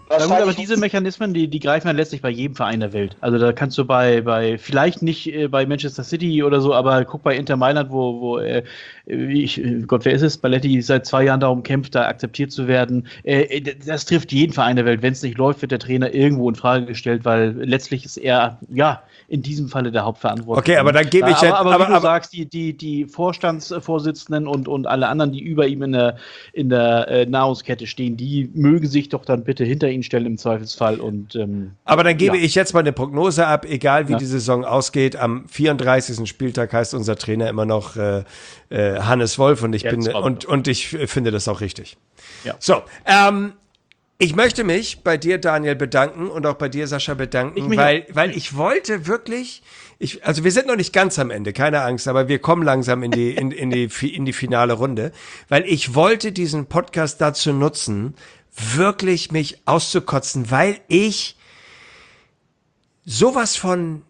Na gut, aber diese Mechanismen, die, die greifen dann letztlich bei jedem Verein der Welt. Also da kannst du bei, bei vielleicht nicht äh, bei Manchester City oder so, aber guck bei Inter Mailand, wo, wo äh, ich, Gott, wer ist es? Balletti seit zwei Jahren darum kämpft, da akzeptiert zu werden. Äh, das trifft jeden Verein der Welt. Wenn es nicht läuft, wird der Trainer irgendwo in Frage gestellt, weil letztlich ist er, ja, in diesem Falle der Hauptverantwortliche.
Okay, aber dann gebe ich
aber,
jetzt...
Aber, aber wie
aber,
du
aber,
sagst, die, die, die Vorstandsvorsitzenden und, und alle anderen, die über ihm in der, in der äh, Nahrungskette stehen, die mögen sich doch dann bitte hinter ihn stellen im Zweifelsfall. Und, ähm,
aber dann gebe
ja.
ich jetzt mal eine Prognose ab, egal wie
Ja.
die Saison ausgeht. Am vierunddreißigsten Spieltag heißt unser Trainer immer noch äh, äh, Hannes Wolf und ich
Jetzt
bin
kommt
und, und ich finde das auch richtig.
Ja.
So, ähm, ich möchte mich bei dir, Daniel, bedanken und auch bei dir, Sascha,
Ich
bedanken,
mich
weil, weil ich wollte wirklich, ich, also wir sind noch nicht ganz am Ende, keine Angst, aber wir kommen langsam in die, in, in die, in die finale Runde, weil ich wollte diesen Podcast dazu nutzen, wirklich mich auszukotzen, weil ich sowas von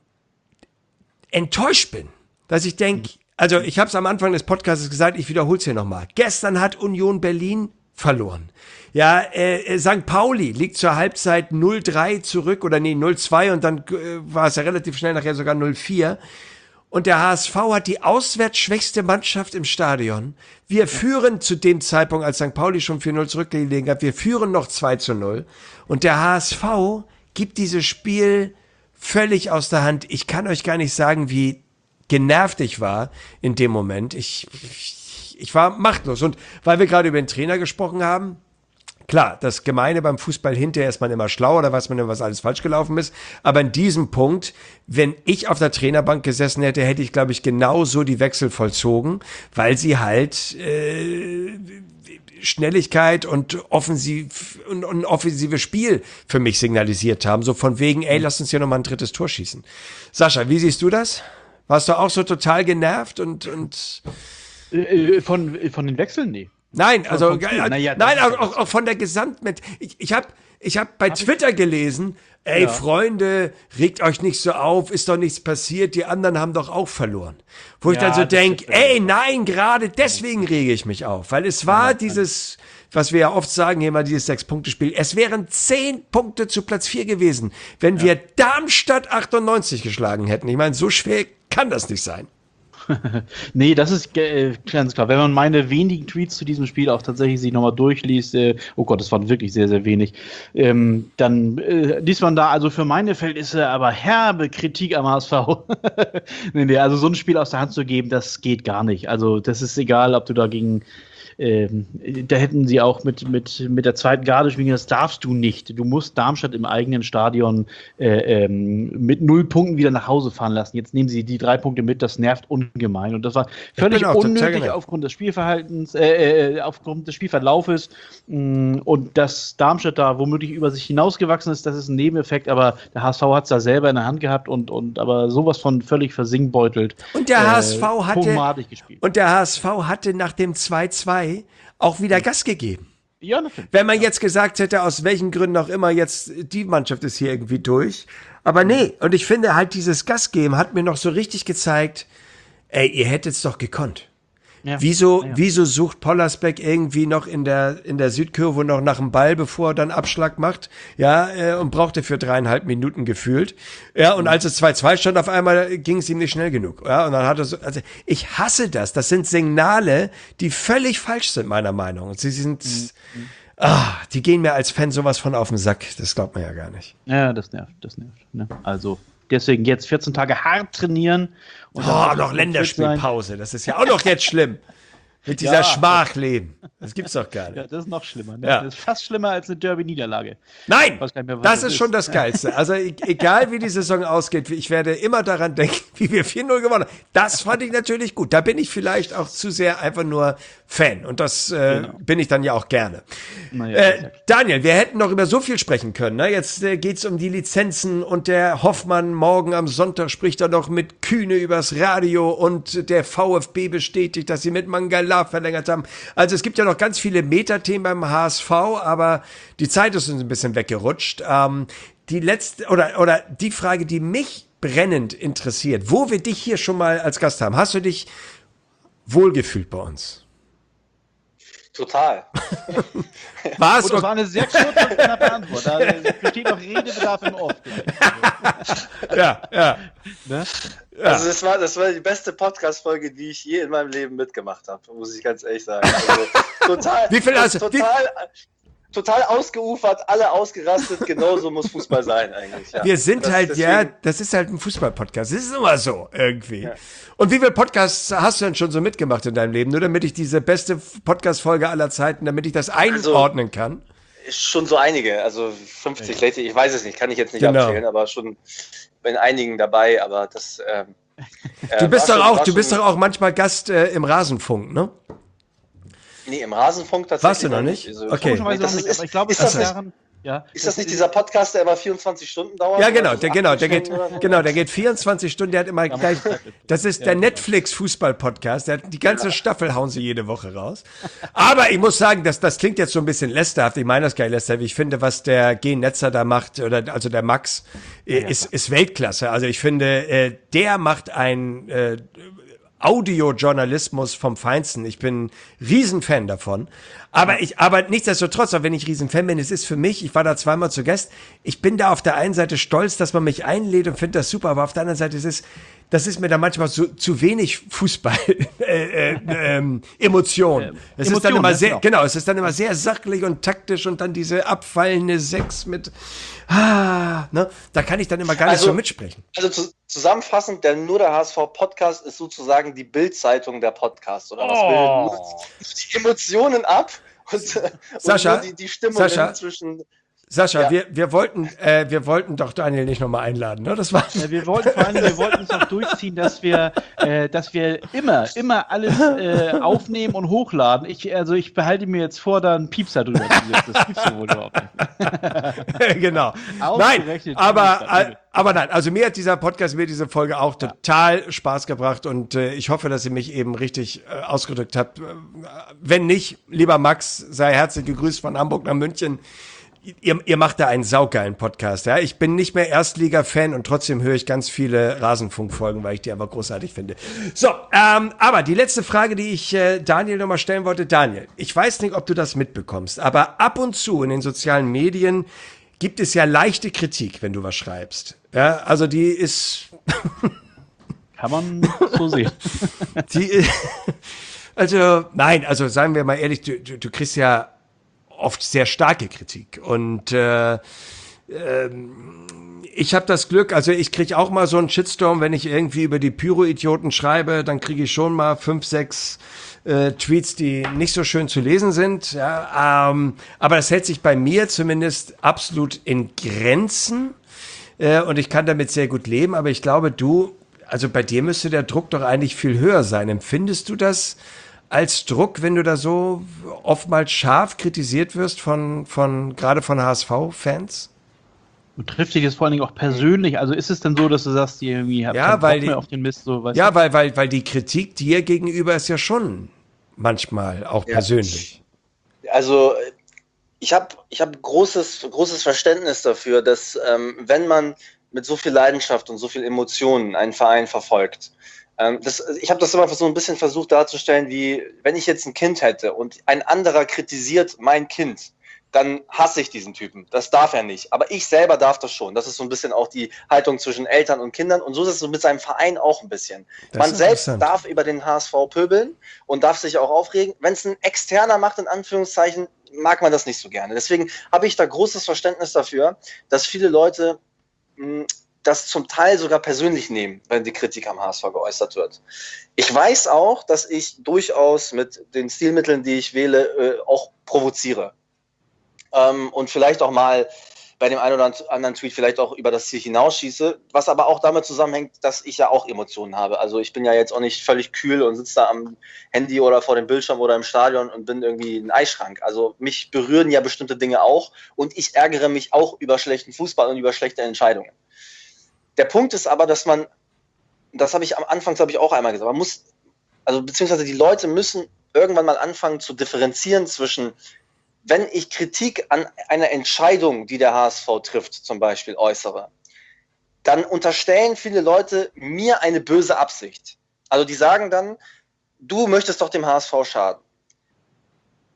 enttäuscht bin, dass ich denke, also ich habe es am Anfang des Podcasts gesagt, ich wiederhole es hier nochmal. Gestern hat Union Berlin verloren. Ja, äh, Sankt Pauli liegt zur Halbzeit null drei zurück oder nee, null zwei und dann äh, war es ja relativ schnell nachher sogar null vier. Und der H S V hat die auswärts schwächste Mannschaft im Stadion. Wir führen zu dem Zeitpunkt, als Sankt Pauli schon vier null zurückgelegen hat, wir führen noch zwei zu null. Und der H S V gibt dieses Spiel völlig aus der Hand. Ich kann euch gar nicht sagen, wie genervt ich war in dem Moment. Ich, ich, ich war machtlos. Und weil wir gerade über den Trainer gesprochen haben, klar, das Gemeine beim Fußball hinterher ist man immer schlauer, da weiß man immer, was alles falsch gelaufen ist. Aber in diesem Punkt, wenn ich auf der Trainerbank gesessen hätte, hätte ich, glaube ich, genauso die Wechsel vollzogen, weil sie halt äh, Schnelligkeit und offensiv und, und offensives Spiel für mich signalisiert haben. So von wegen, ey, lass uns hier nochmal ein drittes Tor schießen. Sascha, wie siehst du das? Warst du auch so total genervt und, und
Äh, von, von den Wechseln? Nee.
Nein, also
Vom Spiel.
äh,
Naja, das
nein,
ist
auch,
ja
auch, auch von der Gesamtmet. Ich, ich habe ich hab bei Twitter gelesen, ey
Ja.
Freunde, regt euch nicht so auf, ist doch nichts passiert, die anderen haben doch auch verloren. Wo ich
Ja,
dann so
das
denk,
stimmt.
ey, nein, gerade deswegen rege ich mich auf, weil es war dieses, was wir ja oft sagen, hier mal dieses Sechs-Punkte-Spiel, es wären zehn Punkte zu Platz vier gewesen, wenn wir Darmstadt achtundneunzig geschlagen hätten. Ich meine, so schwer kann das nicht sein.
Nee, das ist äh, ganz klar. Wenn man meine wenigen Tweets zu diesem Spiel auch tatsächlich sich nochmal durchliest, äh, oh Gott, das waren wirklich sehr, sehr wenig, ähm, dann äh, liest man da, also für meine Verhältnisse aber herbe Kritik am H S V. nee, nee, also so ein Spiel aus der Hand zu geben, das geht gar nicht. Also das ist egal, ob du da gegen Ähm, da hätten sie auch mit, mit, mit der zweiten Garde spielen, das darfst du nicht. Du musst Darmstadt im eigenen Stadion äh, ähm, mit null Punkten wieder nach Hause fahren lassen. Jetzt nehmen sie die drei Punkte mit, das nervt ungemein. Und das war völlig unnötig aufgrund des Spielverhaltens, äh, äh, aufgrund des Spielverlaufes. Mh, und dass Darmstadt da womöglich über sich hinausgewachsen ist, das ist ein Nebeneffekt, aber der H S V hat es da selber in der Hand gehabt und, und aber sowas von völlig versingbeutelt.
Und der H S V
äh,
hatte
gespielt.
und der H S V hatte nach dem zwei zwei auch wieder Gas gegeben.
Ja, natürlich.
Wenn man jetzt gesagt hätte, aus welchen Gründen auch immer, jetzt die Mannschaft ist hier irgendwie durch. Aber nee, und ich finde halt, dieses Gas geben hat mir noch so richtig gezeigt, ey, ihr hättet's doch gekonnt.
Ja.
Wieso,
Ja.
wieso sucht Pollersbeck irgendwie noch in der, in der Südkurve noch nach dem Ball, bevor er dann Abschlag macht? Ja, äh, und brauchte für dreieinhalb Minuten gefühlt. Ja, und als es zwei zwei stand, auf einmal ging es ihm nicht schnell genug. Ja, und dann hat er so, also ich hasse das. Das sind Signale, die völlig falsch sind, meiner Meinung nach. Und sie sind, mhm. ah, die gehen mir als Fan sowas von auf den Sack. Das glaubt man ja gar nicht.
Ja, das nervt, das nervt. Ne? Also, deswegen jetzt vierzehn Tage hart trainieren. Und
Oh, noch Länderspielpause. Das ist ja auch noch jetzt schlimm. Mit dieser
Ja.
Schmach leben. Das gibt's doch gar nicht.
Ja, das ist noch schlimmer. Ne?
Ja.
Das ist fast schlimmer als eine Derby-Niederlage.
Nein,
Ich weiß gar nicht mehr, was
das
das
ist
ist.
schon das Geilste. Also e- egal, wie die Saison ausgeht, ich werde immer daran denken, wie wir vier null gewonnen haben. Das fand ich natürlich gut. Da bin ich vielleicht auch zu sehr einfach nur Fan. Und das äh,
Genau.
bin ich dann ja auch gerne.
Naja,
Äh, Daniel, wir hätten noch über so viel sprechen können. Ne? Jetzt äh, geht's um die Lizenzen und der Hoffmann morgen am Sonntag spricht er noch mit Kühne übers Radio und der VfB bestätigt, dass sie mit Mangala verlängert haben. Also es gibt ja noch ganz viele Metathemen beim H S V, aber die Zeit ist uns ein bisschen weggerutscht. Ähm, die letzte oder oder die Frage, die mich brennend interessiert, wo wir dich hier schon mal als Gast haben, hast du dich wohlgefühlt bei uns?
Total.
Was?
Und das war eine sehr kurze und knappe Antwort. Da besteht noch Redebedarf im Off.
Ja, ja.
Ne?
Ja.
Also das war, das war die beste Podcast-Folge, die ich je in meinem Leben mitgemacht habe, muss ich ganz ehrlich sagen. Also, total,
Wie viel hast du?
total, total ausgeufert, alle ausgerastet, genauso muss Fußball sein eigentlich. Ja.
Wir sind
das,
halt,
deswegen,
ja, das ist halt ein Fußball-Podcast. Das ist immer so, irgendwie.
Ja.
Und wie viele Podcasts hast du denn schon so mitgemacht in deinem Leben? Nur damit ich diese beste Podcast-Folge aller Zeiten, damit ich das einordnen kann.
Schon so einige, also fünfzig, vielleicht, ich weiß es nicht, kann ich jetzt nicht
Genau.
abzählen, aber schon bin einigen dabei, aber das ähm,
Du bist
war
doch
schon-
auch,
war
du bist
schon-
doch auch manchmal Gast äh, im Rasenfunk, ne?
Nee, im Rasenfunk tatsächlich.
Warst du noch nicht?
Also,
Okay.
Komischerweise
Das
noch
ist-
nicht, aber ich glaube,
ist
es
das
ist
nicht-
daran, ja,
Ist das nicht dieser Podcast, der immer vierundzwanzig Stunden dauert?
Ja, genau,
Oder
der, genau, der
achtzehn
geht,
Stunden oder so?
genau, der geht vierundzwanzig Stunden, der hat immer gleich, das ist der Netflix-Fußball-Podcast, der hat die ganze Staffel hauen sie jede Woche raus. Aber ich muss sagen, das, das klingt jetzt so ein bisschen lästerhaft, ich meine das gar nicht lästerhaft, ich finde, was der G-Netzer da macht, oder, also der Max, äh, ist, ist Weltklasse, also ich finde, äh, der macht ein, äh, Audiojournalismus vom Feinsten. Ich bin Riesenfan davon. Aber ich, aber nichtsdestotrotz, auch wenn ich Riesenfan bin, es ist für mich, ich war da zweimal zu Gast, ich bin da auf der einen Seite stolz, dass man mich einlädt und finde das super, aber auf der anderen Seite ist es, das ist mir dann manchmal so, zu wenig Fußball, äh, äh, ähm, Emotion. Es ist dann
Emotion,
immer
ja,
sehr,
genau.
genau, es ist dann immer sehr sachlich und taktisch und dann diese abfallende Sechs mit, ah, ne, da kann ich dann immer gar nicht
Also-
so mitsprechen.
Also zu, zusammenfassend, der Nur der H S V-Podcast ist sozusagen die Bild-Zeitung der Podcasts, oder was?
Oh.
Bildet nur die Emotionen ab und, und
Sascha,
nur die, die Stimmung
Sascha.
zwischen...
Sascha,
Ja.
wir, wir wollten, äh, wir wollten doch Daniel nicht nochmal einladen, ne? Das war.
Äh, wir wollten vor allem, wir wollten es auch durchziehen, dass wir, äh, dass wir immer, immer alles äh, aufnehmen und hochladen. Ich, also ich behalte mir jetzt vor, da einen Piepser drüber zu setzen. Das gibt's ja wohl überhaupt nicht.
Genau. Nein,
Ausgerechnet
aber,
Piepser,
äh, aber nein, also mir hat dieser Podcast, mir hat diese Folge auch total Spaß gebracht und äh, ich hoffe, dass ihr mich eben richtig äh, ausgedrückt habt. Äh, Wenn nicht, lieber Max, sei herzlich gegrüßt von Hamburg nach München. Ihr, ihr macht da einen saugeilen Podcast, ja. Ich bin nicht mehr Erstliga-Fan und trotzdem höre ich ganz viele Rasenfunk-Folgen, weil ich die einfach großartig finde. So, ähm, aber die letzte Frage, die ich äh, Daniel nochmal stellen wollte. Daniel, ich weiß nicht, ob du das mitbekommst, aber ab und zu in den sozialen Medien gibt es ja leichte Kritik, wenn du was schreibst. Ja, also die ist,
Kann man so sehen.
die, also, nein, also sagen wir mal ehrlich, du, du, du kriegst ja oft sehr starke Kritik. Und äh, ähm, ich habe das Glück, also ich kriege auch mal so einen Shitstorm, wenn ich irgendwie über die Pyro-Idioten schreibe, dann kriege ich schon mal fünf, sechs äh, Tweets, die nicht so schön zu lesen sind. Ja, ähm, aber das hält sich bei mir zumindest absolut in Grenzen. Äh, und ich kann damit sehr gut leben. Aber ich glaube, du, also bei dir müsste der Druck doch eigentlich viel höher sein. Empfindest du das als Druck, wenn du da so oftmals scharf kritisiert wirst von, von gerade von H S V-Fans?
Und trifft dich das vor allen Dingen auch persönlich? Also ist es denn so, dass du sagst, ihr irgendwie habt
Ja,
keinen
weil
Bock
die-
mehr auf den Mist? So, weißt
Ja,
du?
weil, weil, weil die Kritik dir gegenüber ist ja schon manchmal auch
Ja.
persönlich.
Also ich habe ich hab großes, großes Verständnis dafür, dass ähm, wenn man mit so viel Leidenschaft und so viel Emotionen einen Verein verfolgt, ähm, das, ich habe das immer so ein bisschen versucht darzustellen, wie wenn ich jetzt ein Kind hätte und ein anderer kritisiert mein Kind, dann hasse ich diesen Typen. Das darf er nicht. Aber ich selber darf das schon. Das ist so ein bisschen auch die Haltung zwischen Eltern und Kindern. Und so ist es so mit seinem Verein auch ein bisschen.
Das
Man
ist
selbst
interessant.
darf über den H S V pöbeln und darf sich auch aufregen. Wenn es ein Externer macht, in Anführungszeichen, mag man das nicht so gerne. Deswegen habe ich da großes Verständnis dafür, dass viele Leute mh, das zum Teil sogar persönlich nehmen, wenn die Kritik am H S V geäußert wird. Ich weiß auch, dass ich durchaus mit den Stilmitteln, die ich wähle, äh, auch provoziere. Ähm, und vielleicht auch mal bei dem einen oder anderen Tweet vielleicht auch über das Ziel hinausschieße, was aber auch damit zusammenhängt, dass ich ja auch Emotionen habe. Also ich bin ja jetzt auch nicht völlig kühl und sitze da am Handy oder vor dem Bildschirm oder im Stadion und bin irgendwie ein Eischrank. Also mich berühren ja bestimmte Dinge auch und ich ärgere mich auch über schlechten Fußball und über schlechte Entscheidungen. Der Punkt ist aber, dass man, das habe ich am Anfang, glaube ich, auch einmal gesagt, man muss, also beziehungsweise die Leute müssen irgendwann mal anfangen zu differenzieren zwischen, wenn ich Kritik an einer Entscheidung, die der H S V trifft, zum Beispiel äußere, dann unterstellen viele Leute mir eine böse Absicht. Also die sagen dann, du möchtest doch dem H S V schaden.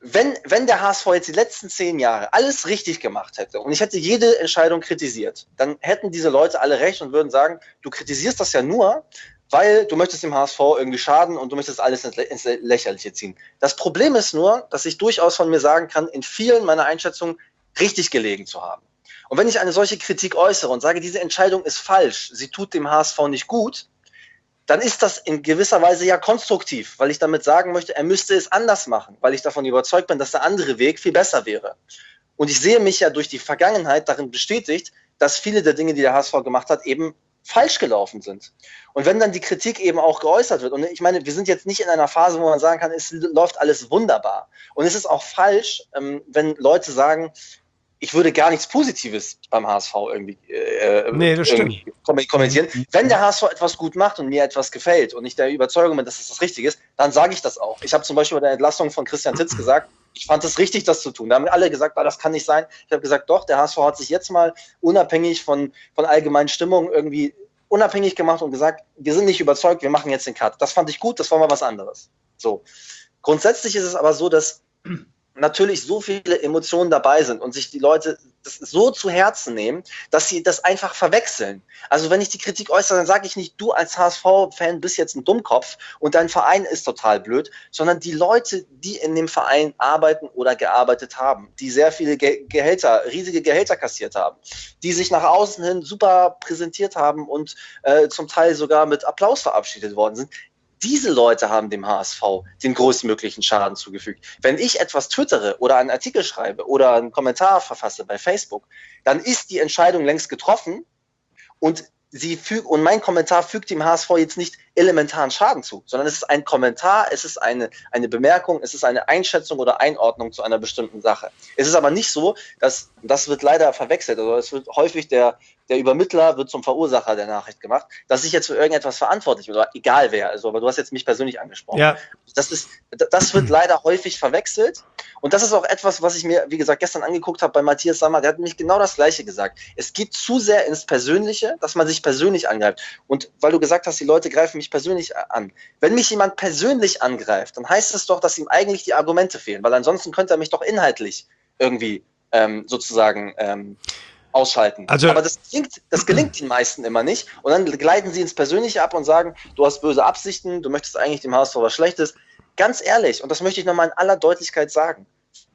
wenn, wenn der H S V jetzt die letzten zehn Jahre alles richtig gemacht hätte und ich hätte jede Entscheidung kritisiert, dann hätten diese Leute alle recht und würden sagen, du kritisierst das ja nur, weil du möchtest dem H S V irgendwie schaden und du möchtest alles ins, ins Lächerliche ziehen. Das Problem ist nur, dass ich durchaus von mir sagen kann, in vielen meiner Einschätzungen richtig gelegen zu haben. Und wenn ich eine solche Kritik äußere und sage, diese Entscheidung ist falsch, sie tut dem H S V nicht gut, dann ist das in gewisser Weise ja konstruktiv, weil ich damit sagen möchte, er müsste es anders machen, weil ich davon überzeugt bin, dass der andere Weg viel besser wäre. Und ich sehe mich ja durch die Vergangenheit darin bestätigt, dass viele der Dinge, die der H S V gemacht hat, eben falsch gelaufen sind. Und wenn dann die Kritik eben auch geäußert wird, und ich meine, wir sind jetzt nicht in einer Phase, wo man sagen kann, es läuft alles wunderbar. Und es ist auch falsch, wenn Leute sagen, ich würde gar nichts Positives beim H S V irgendwie, äh,
nee, das
irgendwie kommentieren. Wenn der H S V etwas gut macht und mir etwas gefällt und ich der Überzeugung bin, dass es das Richtige ist, dann sage ich das auch. Ich habe zum Beispiel bei der Entlassung von Christian Titz gesagt, ich fand es richtig, das zu tun. Da haben alle gesagt, ah, das kann nicht sein. Ich habe gesagt, doch, der H S V hat sich jetzt mal unabhängig von, von allgemeinen Stimmungen irgendwie unabhängig gemacht und gesagt, wir sind nicht überzeugt, wir machen jetzt den Cut. Das fand ich gut, das war mal was anderes. So. Grundsätzlich ist es aber so, dass natürlich so viele Emotionen dabei sind und sich die Leute das so zu Herzen nehmen, dass sie das einfach verwechseln. Also wenn ich die Kritik äußere, dann sage ich nicht, du als H S V-Fan bist jetzt ein Dummkopf und dein Verein ist total blöd, sondern die Leute, die in dem Verein arbeiten oder gearbeitet haben, die sehr viele Ge- Gehälter, riesige Gehälter kassiert haben, die sich nach außen hin super präsentiert haben und äh, zum Teil sogar mit Applaus verabschiedet worden sind. Diese Leute haben dem H S V den größtmöglichen Schaden zugefügt. Wenn ich etwas twittere oder einen Artikel schreibe oder einen Kommentar verfasse bei Facebook, dann ist die Entscheidung längst getroffen und sie fügt, und mein Kommentar fügt dem H S V jetzt nicht elementaren Schaden zu, sondern es ist ein Kommentar, es ist eine, eine Bemerkung, es ist eine Einschätzung oder Einordnung zu einer bestimmten Sache. Es ist aber nicht so, dass, das wird leider verwechselt, also es wird häufig der, der Übermittler wird zum Verursacher der Nachricht gemacht, dass ich jetzt für irgendetwas verantwortlich bin, oder egal wer, also, aber du hast jetzt mich persönlich angesprochen. Ja. Das ist, das wird leider häufig verwechselt und das ist auch etwas, was ich mir, wie gesagt, gestern angeguckt habe bei Matthias Sammer, der hat nämlich genau das Gleiche gesagt. Es geht zu sehr ins Persönliche, dass man sich persönlich angreift. Und weil du gesagt hast, die Leute greifen mich persönlich an. Wenn mich jemand persönlich angreift, dann heißt es doch, dass ihm eigentlich die Argumente fehlen, weil ansonsten könnte er mich doch inhaltlich irgendwie ähm, sozusagen ähm, ausschalten. Also, aber das gelingt, das gelingt den meisten immer nicht. Und dann gleiten sie ins Persönliche ab und sagen, du hast böse Absichten, du möchtest eigentlich dem H S V was Schlechtes. Ganz ehrlich, und das möchte ich nochmal in aller Deutlichkeit sagen.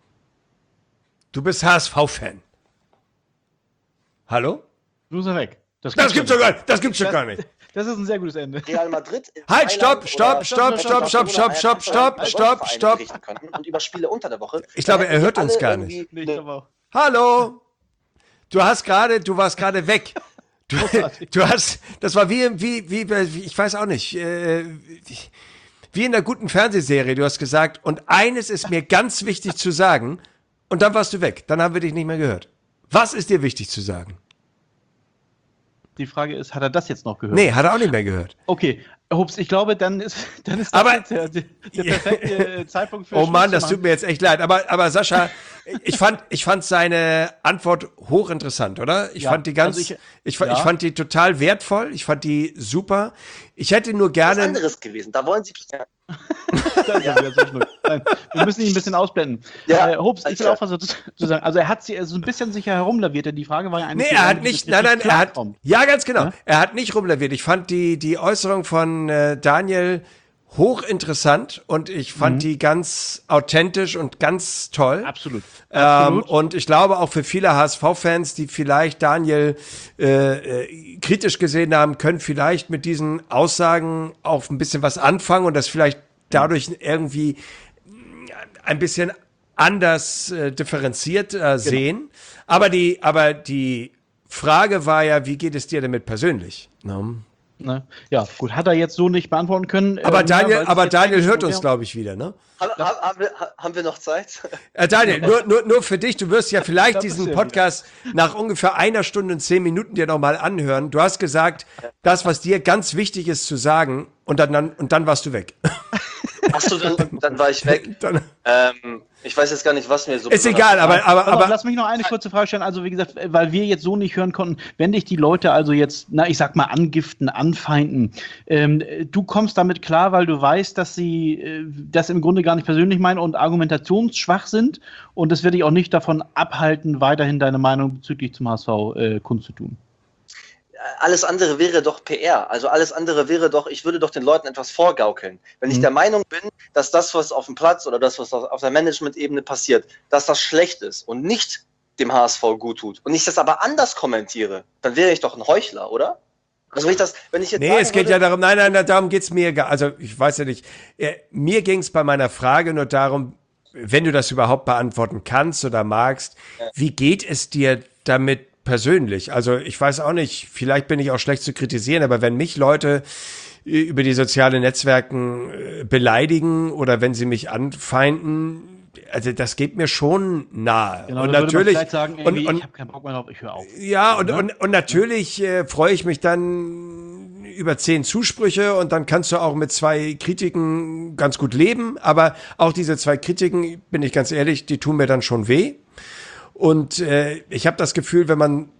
Du bist H S V-Fan. Hallo?
Du bist weg.
Das gibt's, das gibt's doch gar nicht. Das gibt's doch gar nicht.
Das ist ein sehr gutes Ende.
Real Madrid.
Halt, stopp, stopp, stopp, stopp, stopp, stopp, stopp, stopp, stopp, stopp.
Und über Spiele unter der Woche.
Ich glaube, er hört uns gar nicht. Hallo? Du hast gerade, du warst gerade weg. Du, du hast, das war wie, wie, wie, wie, ich weiß auch nicht, äh, wie in der guten Fernsehserie. Du hast gesagt, und eines ist mir ganz wichtig zu sagen, und dann warst du weg. Dann haben wir dich nicht mehr gehört. Was ist dir wichtig zu sagen?
Die Frage ist, hat er das jetzt noch gehört?
Nee, hat er auch nicht mehr gehört.
Okay, Hups, ich glaube, dann ist, dann ist das
aber,
jetzt der, der, der perfekte Zeitpunkt für
Oh Mann, das tut mir jetzt echt leid. Aber, aber Sascha, ich fand, ich fand seine Antwort hochinteressant, oder? Ich ja, fand die ganz, also ich, ich, ja. ich fand die total wertvoll. Ich fand die super. Ich hätte nur gerne.
Was anderes gewesen. Da wollen Sie. Ja.
ja. Nein, wir müssen ihn ein bisschen ausblenden. Ja, äh, Hups, ich will auch was dazu sagen. Also er hat sie so ein bisschen sicher herumlaviert. Die Frage war ja eigentlich.
Nee, er hat nicht. Nein, nein, er hat. Ja, ganz genau. Ja? Er hat nicht rumlaviert. Ich fand die die Äußerung von äh, Daniel hochinteressant und ich fand mhm. die ganz authentisch und ganz toll.
Absolut.
Ähm, Absolut. Und ich glaube auch für viele H S V-Fans, die vielleicht Daniel äh, äh, kritisch gesehen haben, können vielleicht mit diesen Aussagen auch ein bisschen was anfangen und das vielleicht dadurch irgendwie ein bisschen anders äh, differenziert äh, sehen. Genau. Aber die, aber die Frage war ja, wie geht es dir damit persönlich? No?
Ne? Ja, gut, hat er jetzt so nicht beantworten können.
Aber
äh,
Daniel, aber Daniel hört uns, glaube ich, wieder, ne?
Haben, haben, wir, haben wir noch Zeit?
Äh, Daniel, nur, nur, nur für dich, du wirst ja vielleicht diesen Podcast nach ungefähr einer Stunde und zehn Minuten dir nochmal anhören. Du hast gesagt, das, was dir ganz wichtig ist zu sagen, und dann, und dann warst du weg.
Achso, dann, dann war ich weg.
Dann,
Ähm, ich weiß jetzt gar nicht, was mir so...
ist egal, aber, aber,
Aber,
aber
lass mich noch eine kurze Frage stellen. Also wie gesagt, weil wir jetzt so nicht hören konnten, wenn dich die Leute also jetzt, na ich sag mal, angiften, anfeinden, ähm, du kommst damit klar, weil du weißt, dass sie äh, das im Grunde gar nicht persönlich meinen und argumentationsschwach sind und das wird dich auch nicht davon abhalten, weiterhin deine Meinung bezüglich zum H S V äh, kundzutun.
Alles andere wäre doch P R. Also alles andere wäre doch, ich würde doch den Leuten etwas vorgaukeln. Wenn ich
Mhm.
der Meinung bin, dass das, was auf dem Platz oder das, was auf der Management-Ebene passiert, dass das schlecht ist und nicht dem H S V gut tut und ich das aber anders kommentiere, dann wäre ich doch ein Heuchler, oder? Also wenn ich das, wenn ich jetzt
nee,
sagen
es geht
würde,
ja darum, nein, nein, darum geht's mir gar, also ich weiß ja nicht, äh, mir ging's bei meiner Frage nur darum, wenn du das überhaupt beantworten kannst oder magst, wie geht es dir damit persönlich? Also ich weiß auch nicht, vielleicht bin ich auch schlecht zu kritisieren, aber wenn mich Leute äh, über die sozialen Netzwerken äh, beleidigen oder wenn sie mich anfeinden, also das geht mir schon nahe.
Genau,
und
da würde man
natürlich
vielleicht sagen,
und,
irgendwie,
und
ich habe keinen Bock mehr drauf, ich höre auf.
ja, und,
Ja.
und, und natürlich äh, freue ich mich dann über zehn Zusprüche und dann kannst du auch mit zwei Kritiken ganz gut leben. Aber auch diese zwei Kritiken, bin ich ganz ehrlich, die tun mir dann schon weh. Und äh, ich habe das Gefühl, wenn man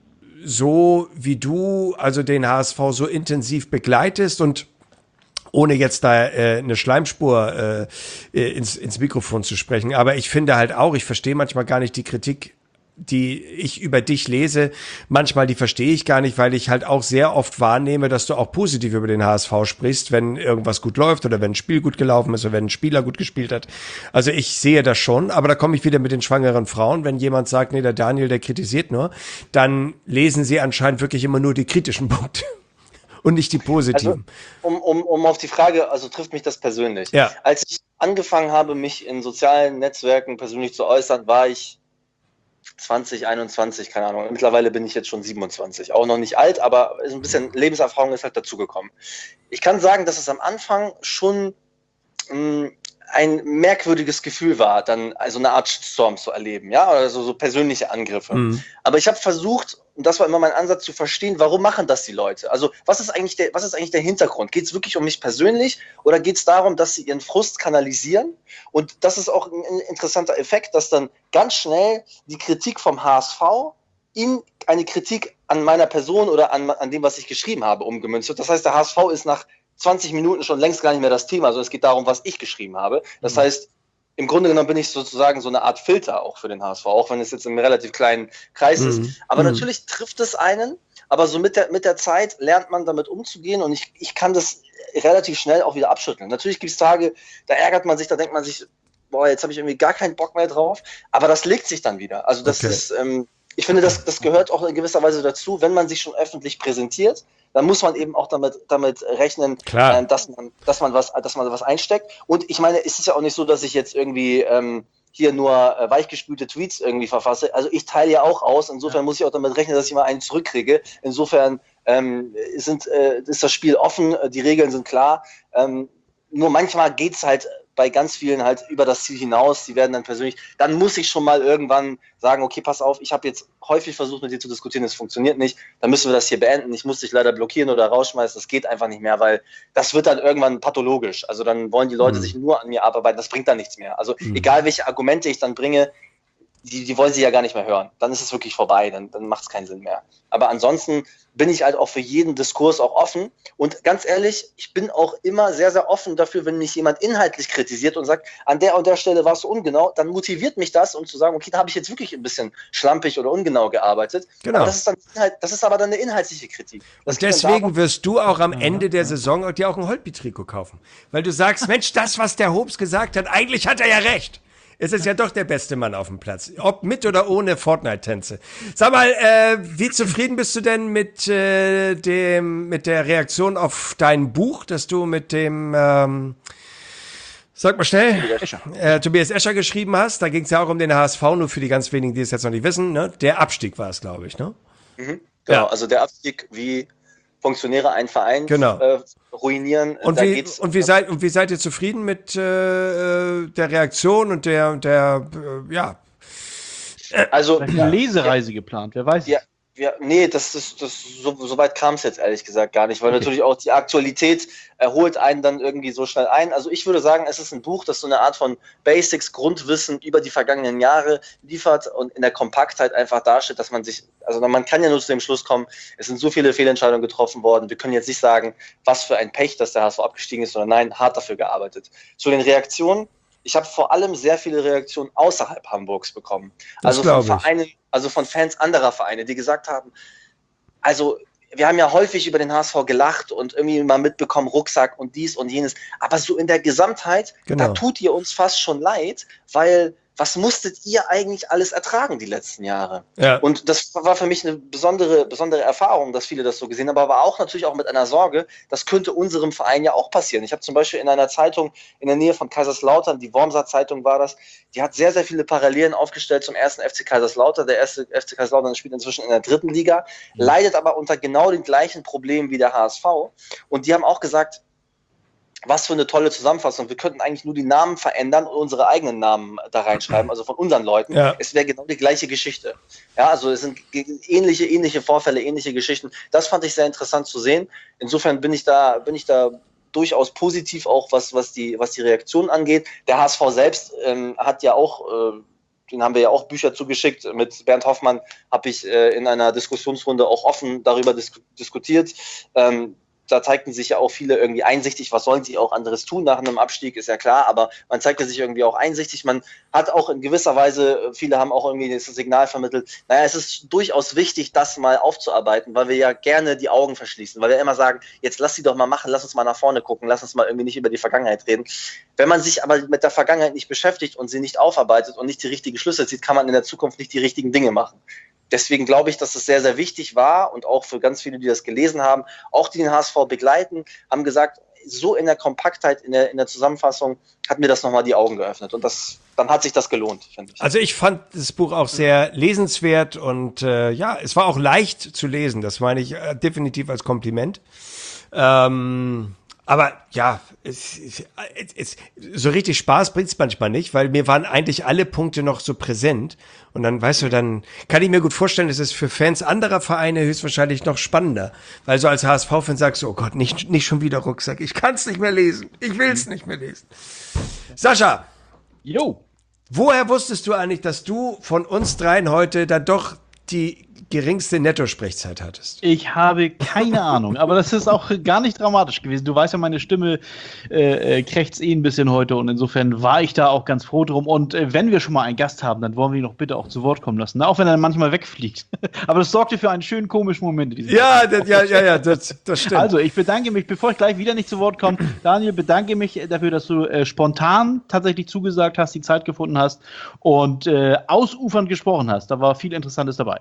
so wie du, also den H S V so intensiv begleitest und ohne jetzt da äh, eine Schleimspur äh, ins, ins Mikrofon zu sprechen. Aber ich finde halt auch, ich verstehe manchmal gar nicht die Kritik, die ich über dich lese. Manchmal, die verstehe ich gar nicht, weil ich halt auch sehr oft wahrnehme, dass du auch positiv über den H S V sprichst, wenn irgendwas gut läuft oder wenn ein Spiel gut gelaufen ist oder wenn ein Spieler gut gespielt hat. Also ich sehe das schon, aber da komme ich wieder mit den schwangeren Frauen. Wenn jemand sagt, nee, der Daniel, der kritisiert nur, dann lesen sie anscheinend wirklich immer nur die kritischen Punkte. Und nicht die positiven.
Also, um, um, um auf die Frage, also trifft mich das persönlich.
Ja.
Als ich angefangen habe, mich in sozialen Netzwerken persönlich zu äußern, war ich zwanzig, einundzwanzig, keine Ahnung. Mittlerweile bin ich jetzt schon siebenundzwanzig. Auch noch nicht alt, aber so ein bisschen Lebenserfahrung ist halt dazugekommen. Ich kann sagen, dass es am Anfang schon mh, ein merkwürdiges Gefühl war, dann also eine Art Shitstorm zu erleben, ja, also so persönliche Angriffe. Mhm. Aber ich habe versucht, und das war immer mein Ansatz, zu verstehen, warum machen das die Leute? Also was ist eigentlich der, was ist eigentlich der Hintergrund? Geht es wirklich um mich persönlich oder geht es darum, dass sie ihren Frust kanalisieren? Und das ist auch ein interessanter Effekt, dass dann ganz schnell die Kritik vom H S V in eine Kritik an meiner Person oder an, an dem, was ich geschrieben habe, umgemünzt wird. Das heißt, der H S V ist nach zwanzig Minuten schon längst gar nicht mehr das Thema, also es geht darum, was ich geschrieben habe. Das mhm. heißt, im Grunde genommen bin ich sozusagen so eine Art Filter auch für den H S V, auch wenn es jetzt im relativ kleinen Kreis mhm. ist. Aber mhm. natürlich trifft es einen, aber so mit der, mit der Zeit lernt man damit umzugehen und ich, ich kann das relativ schnell auch wieder abschütteln. Natürlich gibt es Tage, da ärgert man sich, da denkt man sich, boah, jetzt habe ich irgendwie gar keinen Bock mehr drauf, aber das legt sich dann wieder. Also das okay. ist, ähm, ich finde, das, das gehört auch in gewisser Weise dazu, wenn man sich schon öffentlich präsentiert, dann muss man eben auch damit, damit rechnen, äh, dass man, dass man was, dass man was einsteckt. Und ich meine, es ist ja auch nicht so, dass ich jetzt irgendwie ähm, hier nur äh, weichgespülte Tweets irgendwie verfasse. Also ich teile ja auch aus. Insofern ja. muss ich auch damit rechnen, dass ich mal einen zurückkriege. Insofern ähm, sind, äh, ist das Spiel offen, die Regeln sind klar. Ähm, nur manchmal geht's halt bei ganz vielen halt über das Ziel hinaus, die werden dann persönlich, dann muss ich schon mal irgendwann sagen, okay, pass auf, ich habe jetzt häufig versucht, mit dir zu diskutieren, es funktioniert nicht, dann müssen wir das hier beenden, ich muss dich leider blockieren oder rausschmeißen, das geht einfach nicht mehr, weil das wird dann irgendwann pathologisch, also dann wollen die Leute mhm. sich nur an mir abarbeiten, das bringt dann nichts mehr, also mhm. egal welche Argumente ich dann bringe, die, die wollen sie ja gar nicht mehr hören, dann ist es wirklich vorbei, dann, dann macht es keinen Sinn mehr, aber ansonsten bin ich halt auch für jeden Diskurs auch offen und ganz ehrlich, ich bin auch immer sehr, sehr offen dafür, wenn mich jemand inhaltlich kritisiert und sagt, an der und der Stelle warst du ungenau, dann motiviert mich das, um zu sagen, okay, da habe ich jetzt wirklich ein bisschen schlampig oder ungenau gearbeitet. Genau. Aber das ist, dann Inhalt, das ist aber dann eine inhaltliche Kritik. Das
und deswegen wirst du auch am Ende der Saison dir auch ein Holtby-Trikot kaufen, weil du sagst, Mensch, das, was der Hobbs gesagt hat, eigentlich hat er ja recht. Es ist ja doch der beste Mann auf dem Platz. Ob mit oder ohne Fortnite-Tänze. Sag mal, äh, wie zufrieden bist du denn mit äh, dem, mit der Reaktion auf dein Buch, das du mit dem, ähm, sag mal schnell, Escher. Äh, Tobias Escher geschrieben hast? Da ging es ja auch um den H S V, nur für die ganz wenigen, die es jetzt noch nicht wissen. Ne? Der Abstieg war es, glaube ich, ne?
Mhm. Genau, ja. Also der Abstieg, wie Funktionäre einen Verein
genau.
äh, ruinieren.
Und wie, und, wie seid, und wie seid ihr zufrieden mit äh, der Reaktion und der, der äh, ja.
Also eine Lesereise ja. geplant, wer weiß.
Ja, Ja, nee, das ist, das, so, so weit kam es jetzt ehrlich gesagt gar nicht, weil natürlich auch die Aktualität erholt einen dann irgendwie so schnell ein. Also ich würde sagen, es ist ein Buch, das so eine Art von Basics, Grundwissen über die vergangenen Jahre liefert und in der Kompaktheit einfach darstellt, dass man sich, also man kann ja nur zu dem Schluss kommen, es sind so viele Fehlentscheidungen getroffen worden, wir können jetzt nicht sagen, was für ein Pech, dass der H S V abgestiegen ist, sondern nein, hart dafür gearbeitet. Zu den Reaktionen, ich habe vor allem sehr viele Reaktionen außerhalb Hamburgs bekommen.
Das
Also von
ich.
Vereinen, also von Fans anderer Vereine, die gesagt haben, also wir haben ja häufig über den H S V gelacht und irgendwie mal mitbekommen, Rucksack und dies und jenes, aber so in der Gesamtheit,
Genau.
da tut ihr uns fast schon leid, weil was musstet ihr eigentlich alles ertragen die letzten Jahre?
Ja.
Und das war für mich eine besondere, besondere Erfahrung, dass viele das so gesehen haben, aber auch natürlich auch mit einer Sorge, das könnte unserem Verein ja auch passieren. Ich habe zum Beispiel in einer Zeitung in der Nähe von Kaiserslautern, die Wormser Zeitung war das, die hat sehr, sehr viele Parallelen aufgestellt zum ersten F C Kaiserslautern. Der erste F C Kaiserslautern spielt inzwischen in der dritten Liga, mhm. leidet aber unter genau den gleichen Problemen wie der H S V. Und die haben auch gesagt, was für eine tolle Zusammenfassung. Wir könnten eigentlich nur die Namen verändern und unsere eigenen Namen da reinschreiben, also von unseren Leuten.
Ja.
Es wäre genau die gleiche Geschichte. Ja, also es sind ähnliche, ähnliche Vorfälle, ähnliche Geschichten. Das fand ich sehr interessant zu sehen. Insofern bin ich da, bin ich da durchaus positiv, auch was, was die, was die Reaktion angeht. Der H S V selbst ähm, hat ja auch, äh, den haben wir ja auch Bücher zugeschickt. Mit Bernd Hoffmann habe ich äh, in einer Diskussionsrunde auch offen darüber dis- diskutiert. Ähm, Da zeigten sich ja auch viele irgendwie einsichtig, was sollen sie auch anderes tun nach einem Abstieg, ist ja klar, aber man zeigte sich irgendwie auch einsichtig. Man hat auch in gewisser Weise, viele haben auch irgendwie das Signal vermittelt, naja, es ist durchaus wichtig, das mal aufzuarbeiten, weil wir ja gerne die Augen verschließen, weil wir immer sagen, jetzt lass sie doch mal machen, lass uns mal nach vorne gucken, lass uns mal irgendwie nicht über die Vergangenheit reden. Wenn man sich aber mit der Vergangenheit nicht beschäftigt und sie nicht aufarbeitet und nicht die richtigen Schlüsse zieht, kann man in der Zukunft nicht die richtigen Dinge machen. Deswegen glaube ich, dass es sehr, sehr wichtig war und auch für ganz viele, die das gelesen haben, auch die den H S V begleiten, haben gesagt, so in der Kompaktheit, in der, in der Zusammenfassung hat mir das nochmal die Augen geöffnet und das, dann hat sich das gelohnt, finde ich.
Also ich fand das Buch auch sehr lesenswert und äh, ja, es war auch leicht zu lesen, das meine ich äh, definitiv als Kompliment. Ähm, aber ja, es, es, es, so richtig Spaß bringt's manchmal nicht, weil mir waren eigentlich alle Punkte noch so präsent. Und dann, weißt du, dann kann ich mir gut vorstellen, es ist für Fans anderer Vereine höchstwahrscheinlich noch spannender. Weil so als H S V-Fan sagst du, oh Gott, nicht, nicht schon wieder Rucksack, ich kann's nicht mehr lesen, ich will's nicht mehr lesen. Sascha,
Jo.
Woher wusstest du eigentlich, dass du von uns dreien heute dann doch die geringste Netto-Sprechzeit hattest?
Ich habe keine Ahnung, aber das ist auch gar nicht dramatisch gewesen. Du weißt ja, meine Stimme äh, krächzt eh ein bisschen heute und insofern war ich da auch ganz froh drum. Und äh, wenn wir schon mal einen Gast haben, dann wollen wir ihn doch bitte auch zu Wort kommen lassen, auch wenn er manchmal wegfliegt. Aber das sorgte für einen schönen komischen Moment.
Ja, das, ja, ja, ja, das, das stimmt.
Also, ich bedanke mich, bevor ich gleich wieder nicht zu Wort komme, Daniel, bedanke mich dafür, dass du äh, spontan tatsächlich zugesagt hast, die Zeit gefunden hast und äh, ausufernd gesprochen hast. Da war viel Interessantes dabei.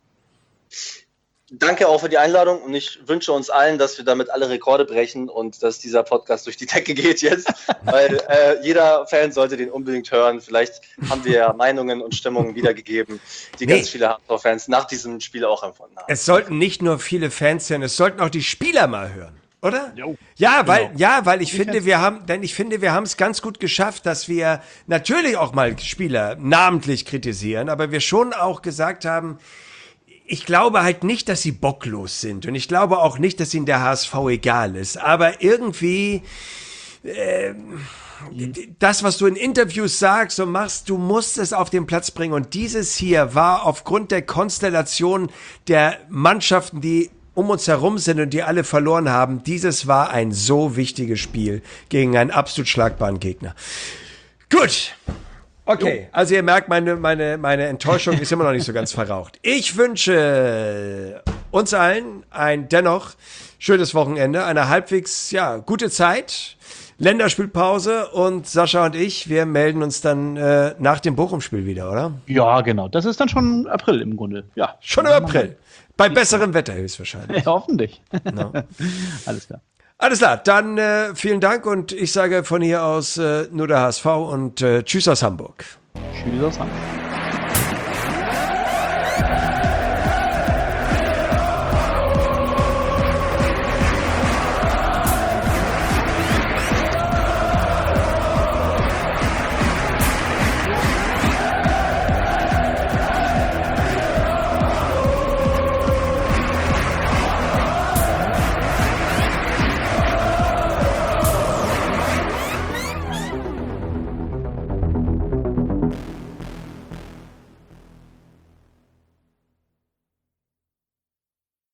Danke auch für die Einladung und ich wünsche uns allen, dass wir damit alle Rekorde brechen und dass dieser Podcast durch die Decke geht jetzt, weil äh, jeder Fan sollte den unbedingt hören. Vielleicht haben wir ja Meinungen und Stimmungen wiedergegeben, die nee. ganz viele Hardcore-Fans nach diesem Spiel auch empfunden haben.
Es sollten nicht nur viele Fans hören, es sollten auch die Spieler mal hören. Oder?
Jo,
ja, weil,
genau.
ja, weil ich finde, wir haben, denn ich finde, wir haben es ganz gut geschafft, dass wir natürlich auch mal Spieler namentlich kritisieren, aber wir schon auch gesagt haben, ich glaube halt nicht, dass sie bocklos sind und ich glaube auch nicht, dass ihnen der H S V egal ist, aber irgendwie äh, das, was du in Interviews sagst und machst, du musst es auf den Platz bringen und dieses hier war aufgrund der Konstellation der Mannschaften, die um uns herum sind und die alle verloren haben, dieses war ein so wichtiges Spiel gegen einen absolut schlagbaren Gegner. Gut. Okay, also ihr merkt, meine, meine, meine Enttäuschung ist immer noch nicht so ganz verraucht. Ich wünsche uns allen ein dennoch schönes Wochenende, eine halbwegs, ja, gute Zeit, Länderspielpause und Sascha und ich, wir melden uns dann äh, nach dem Bochum-Spiel wieder, oder?
Ja, genau. Das ist dann schon April im Grunde. Ja.
Schon im April. Bei besserem Wetter höchstwahrscheinlich.
Ja, hoffentlich.
No.
Alles klar.
Alles klar, dann äh, vielen Dank und ich sage von hier aus äh, nur der H S V und äh, tschüss aus Hamburg.
Tschüss aus Hamburg.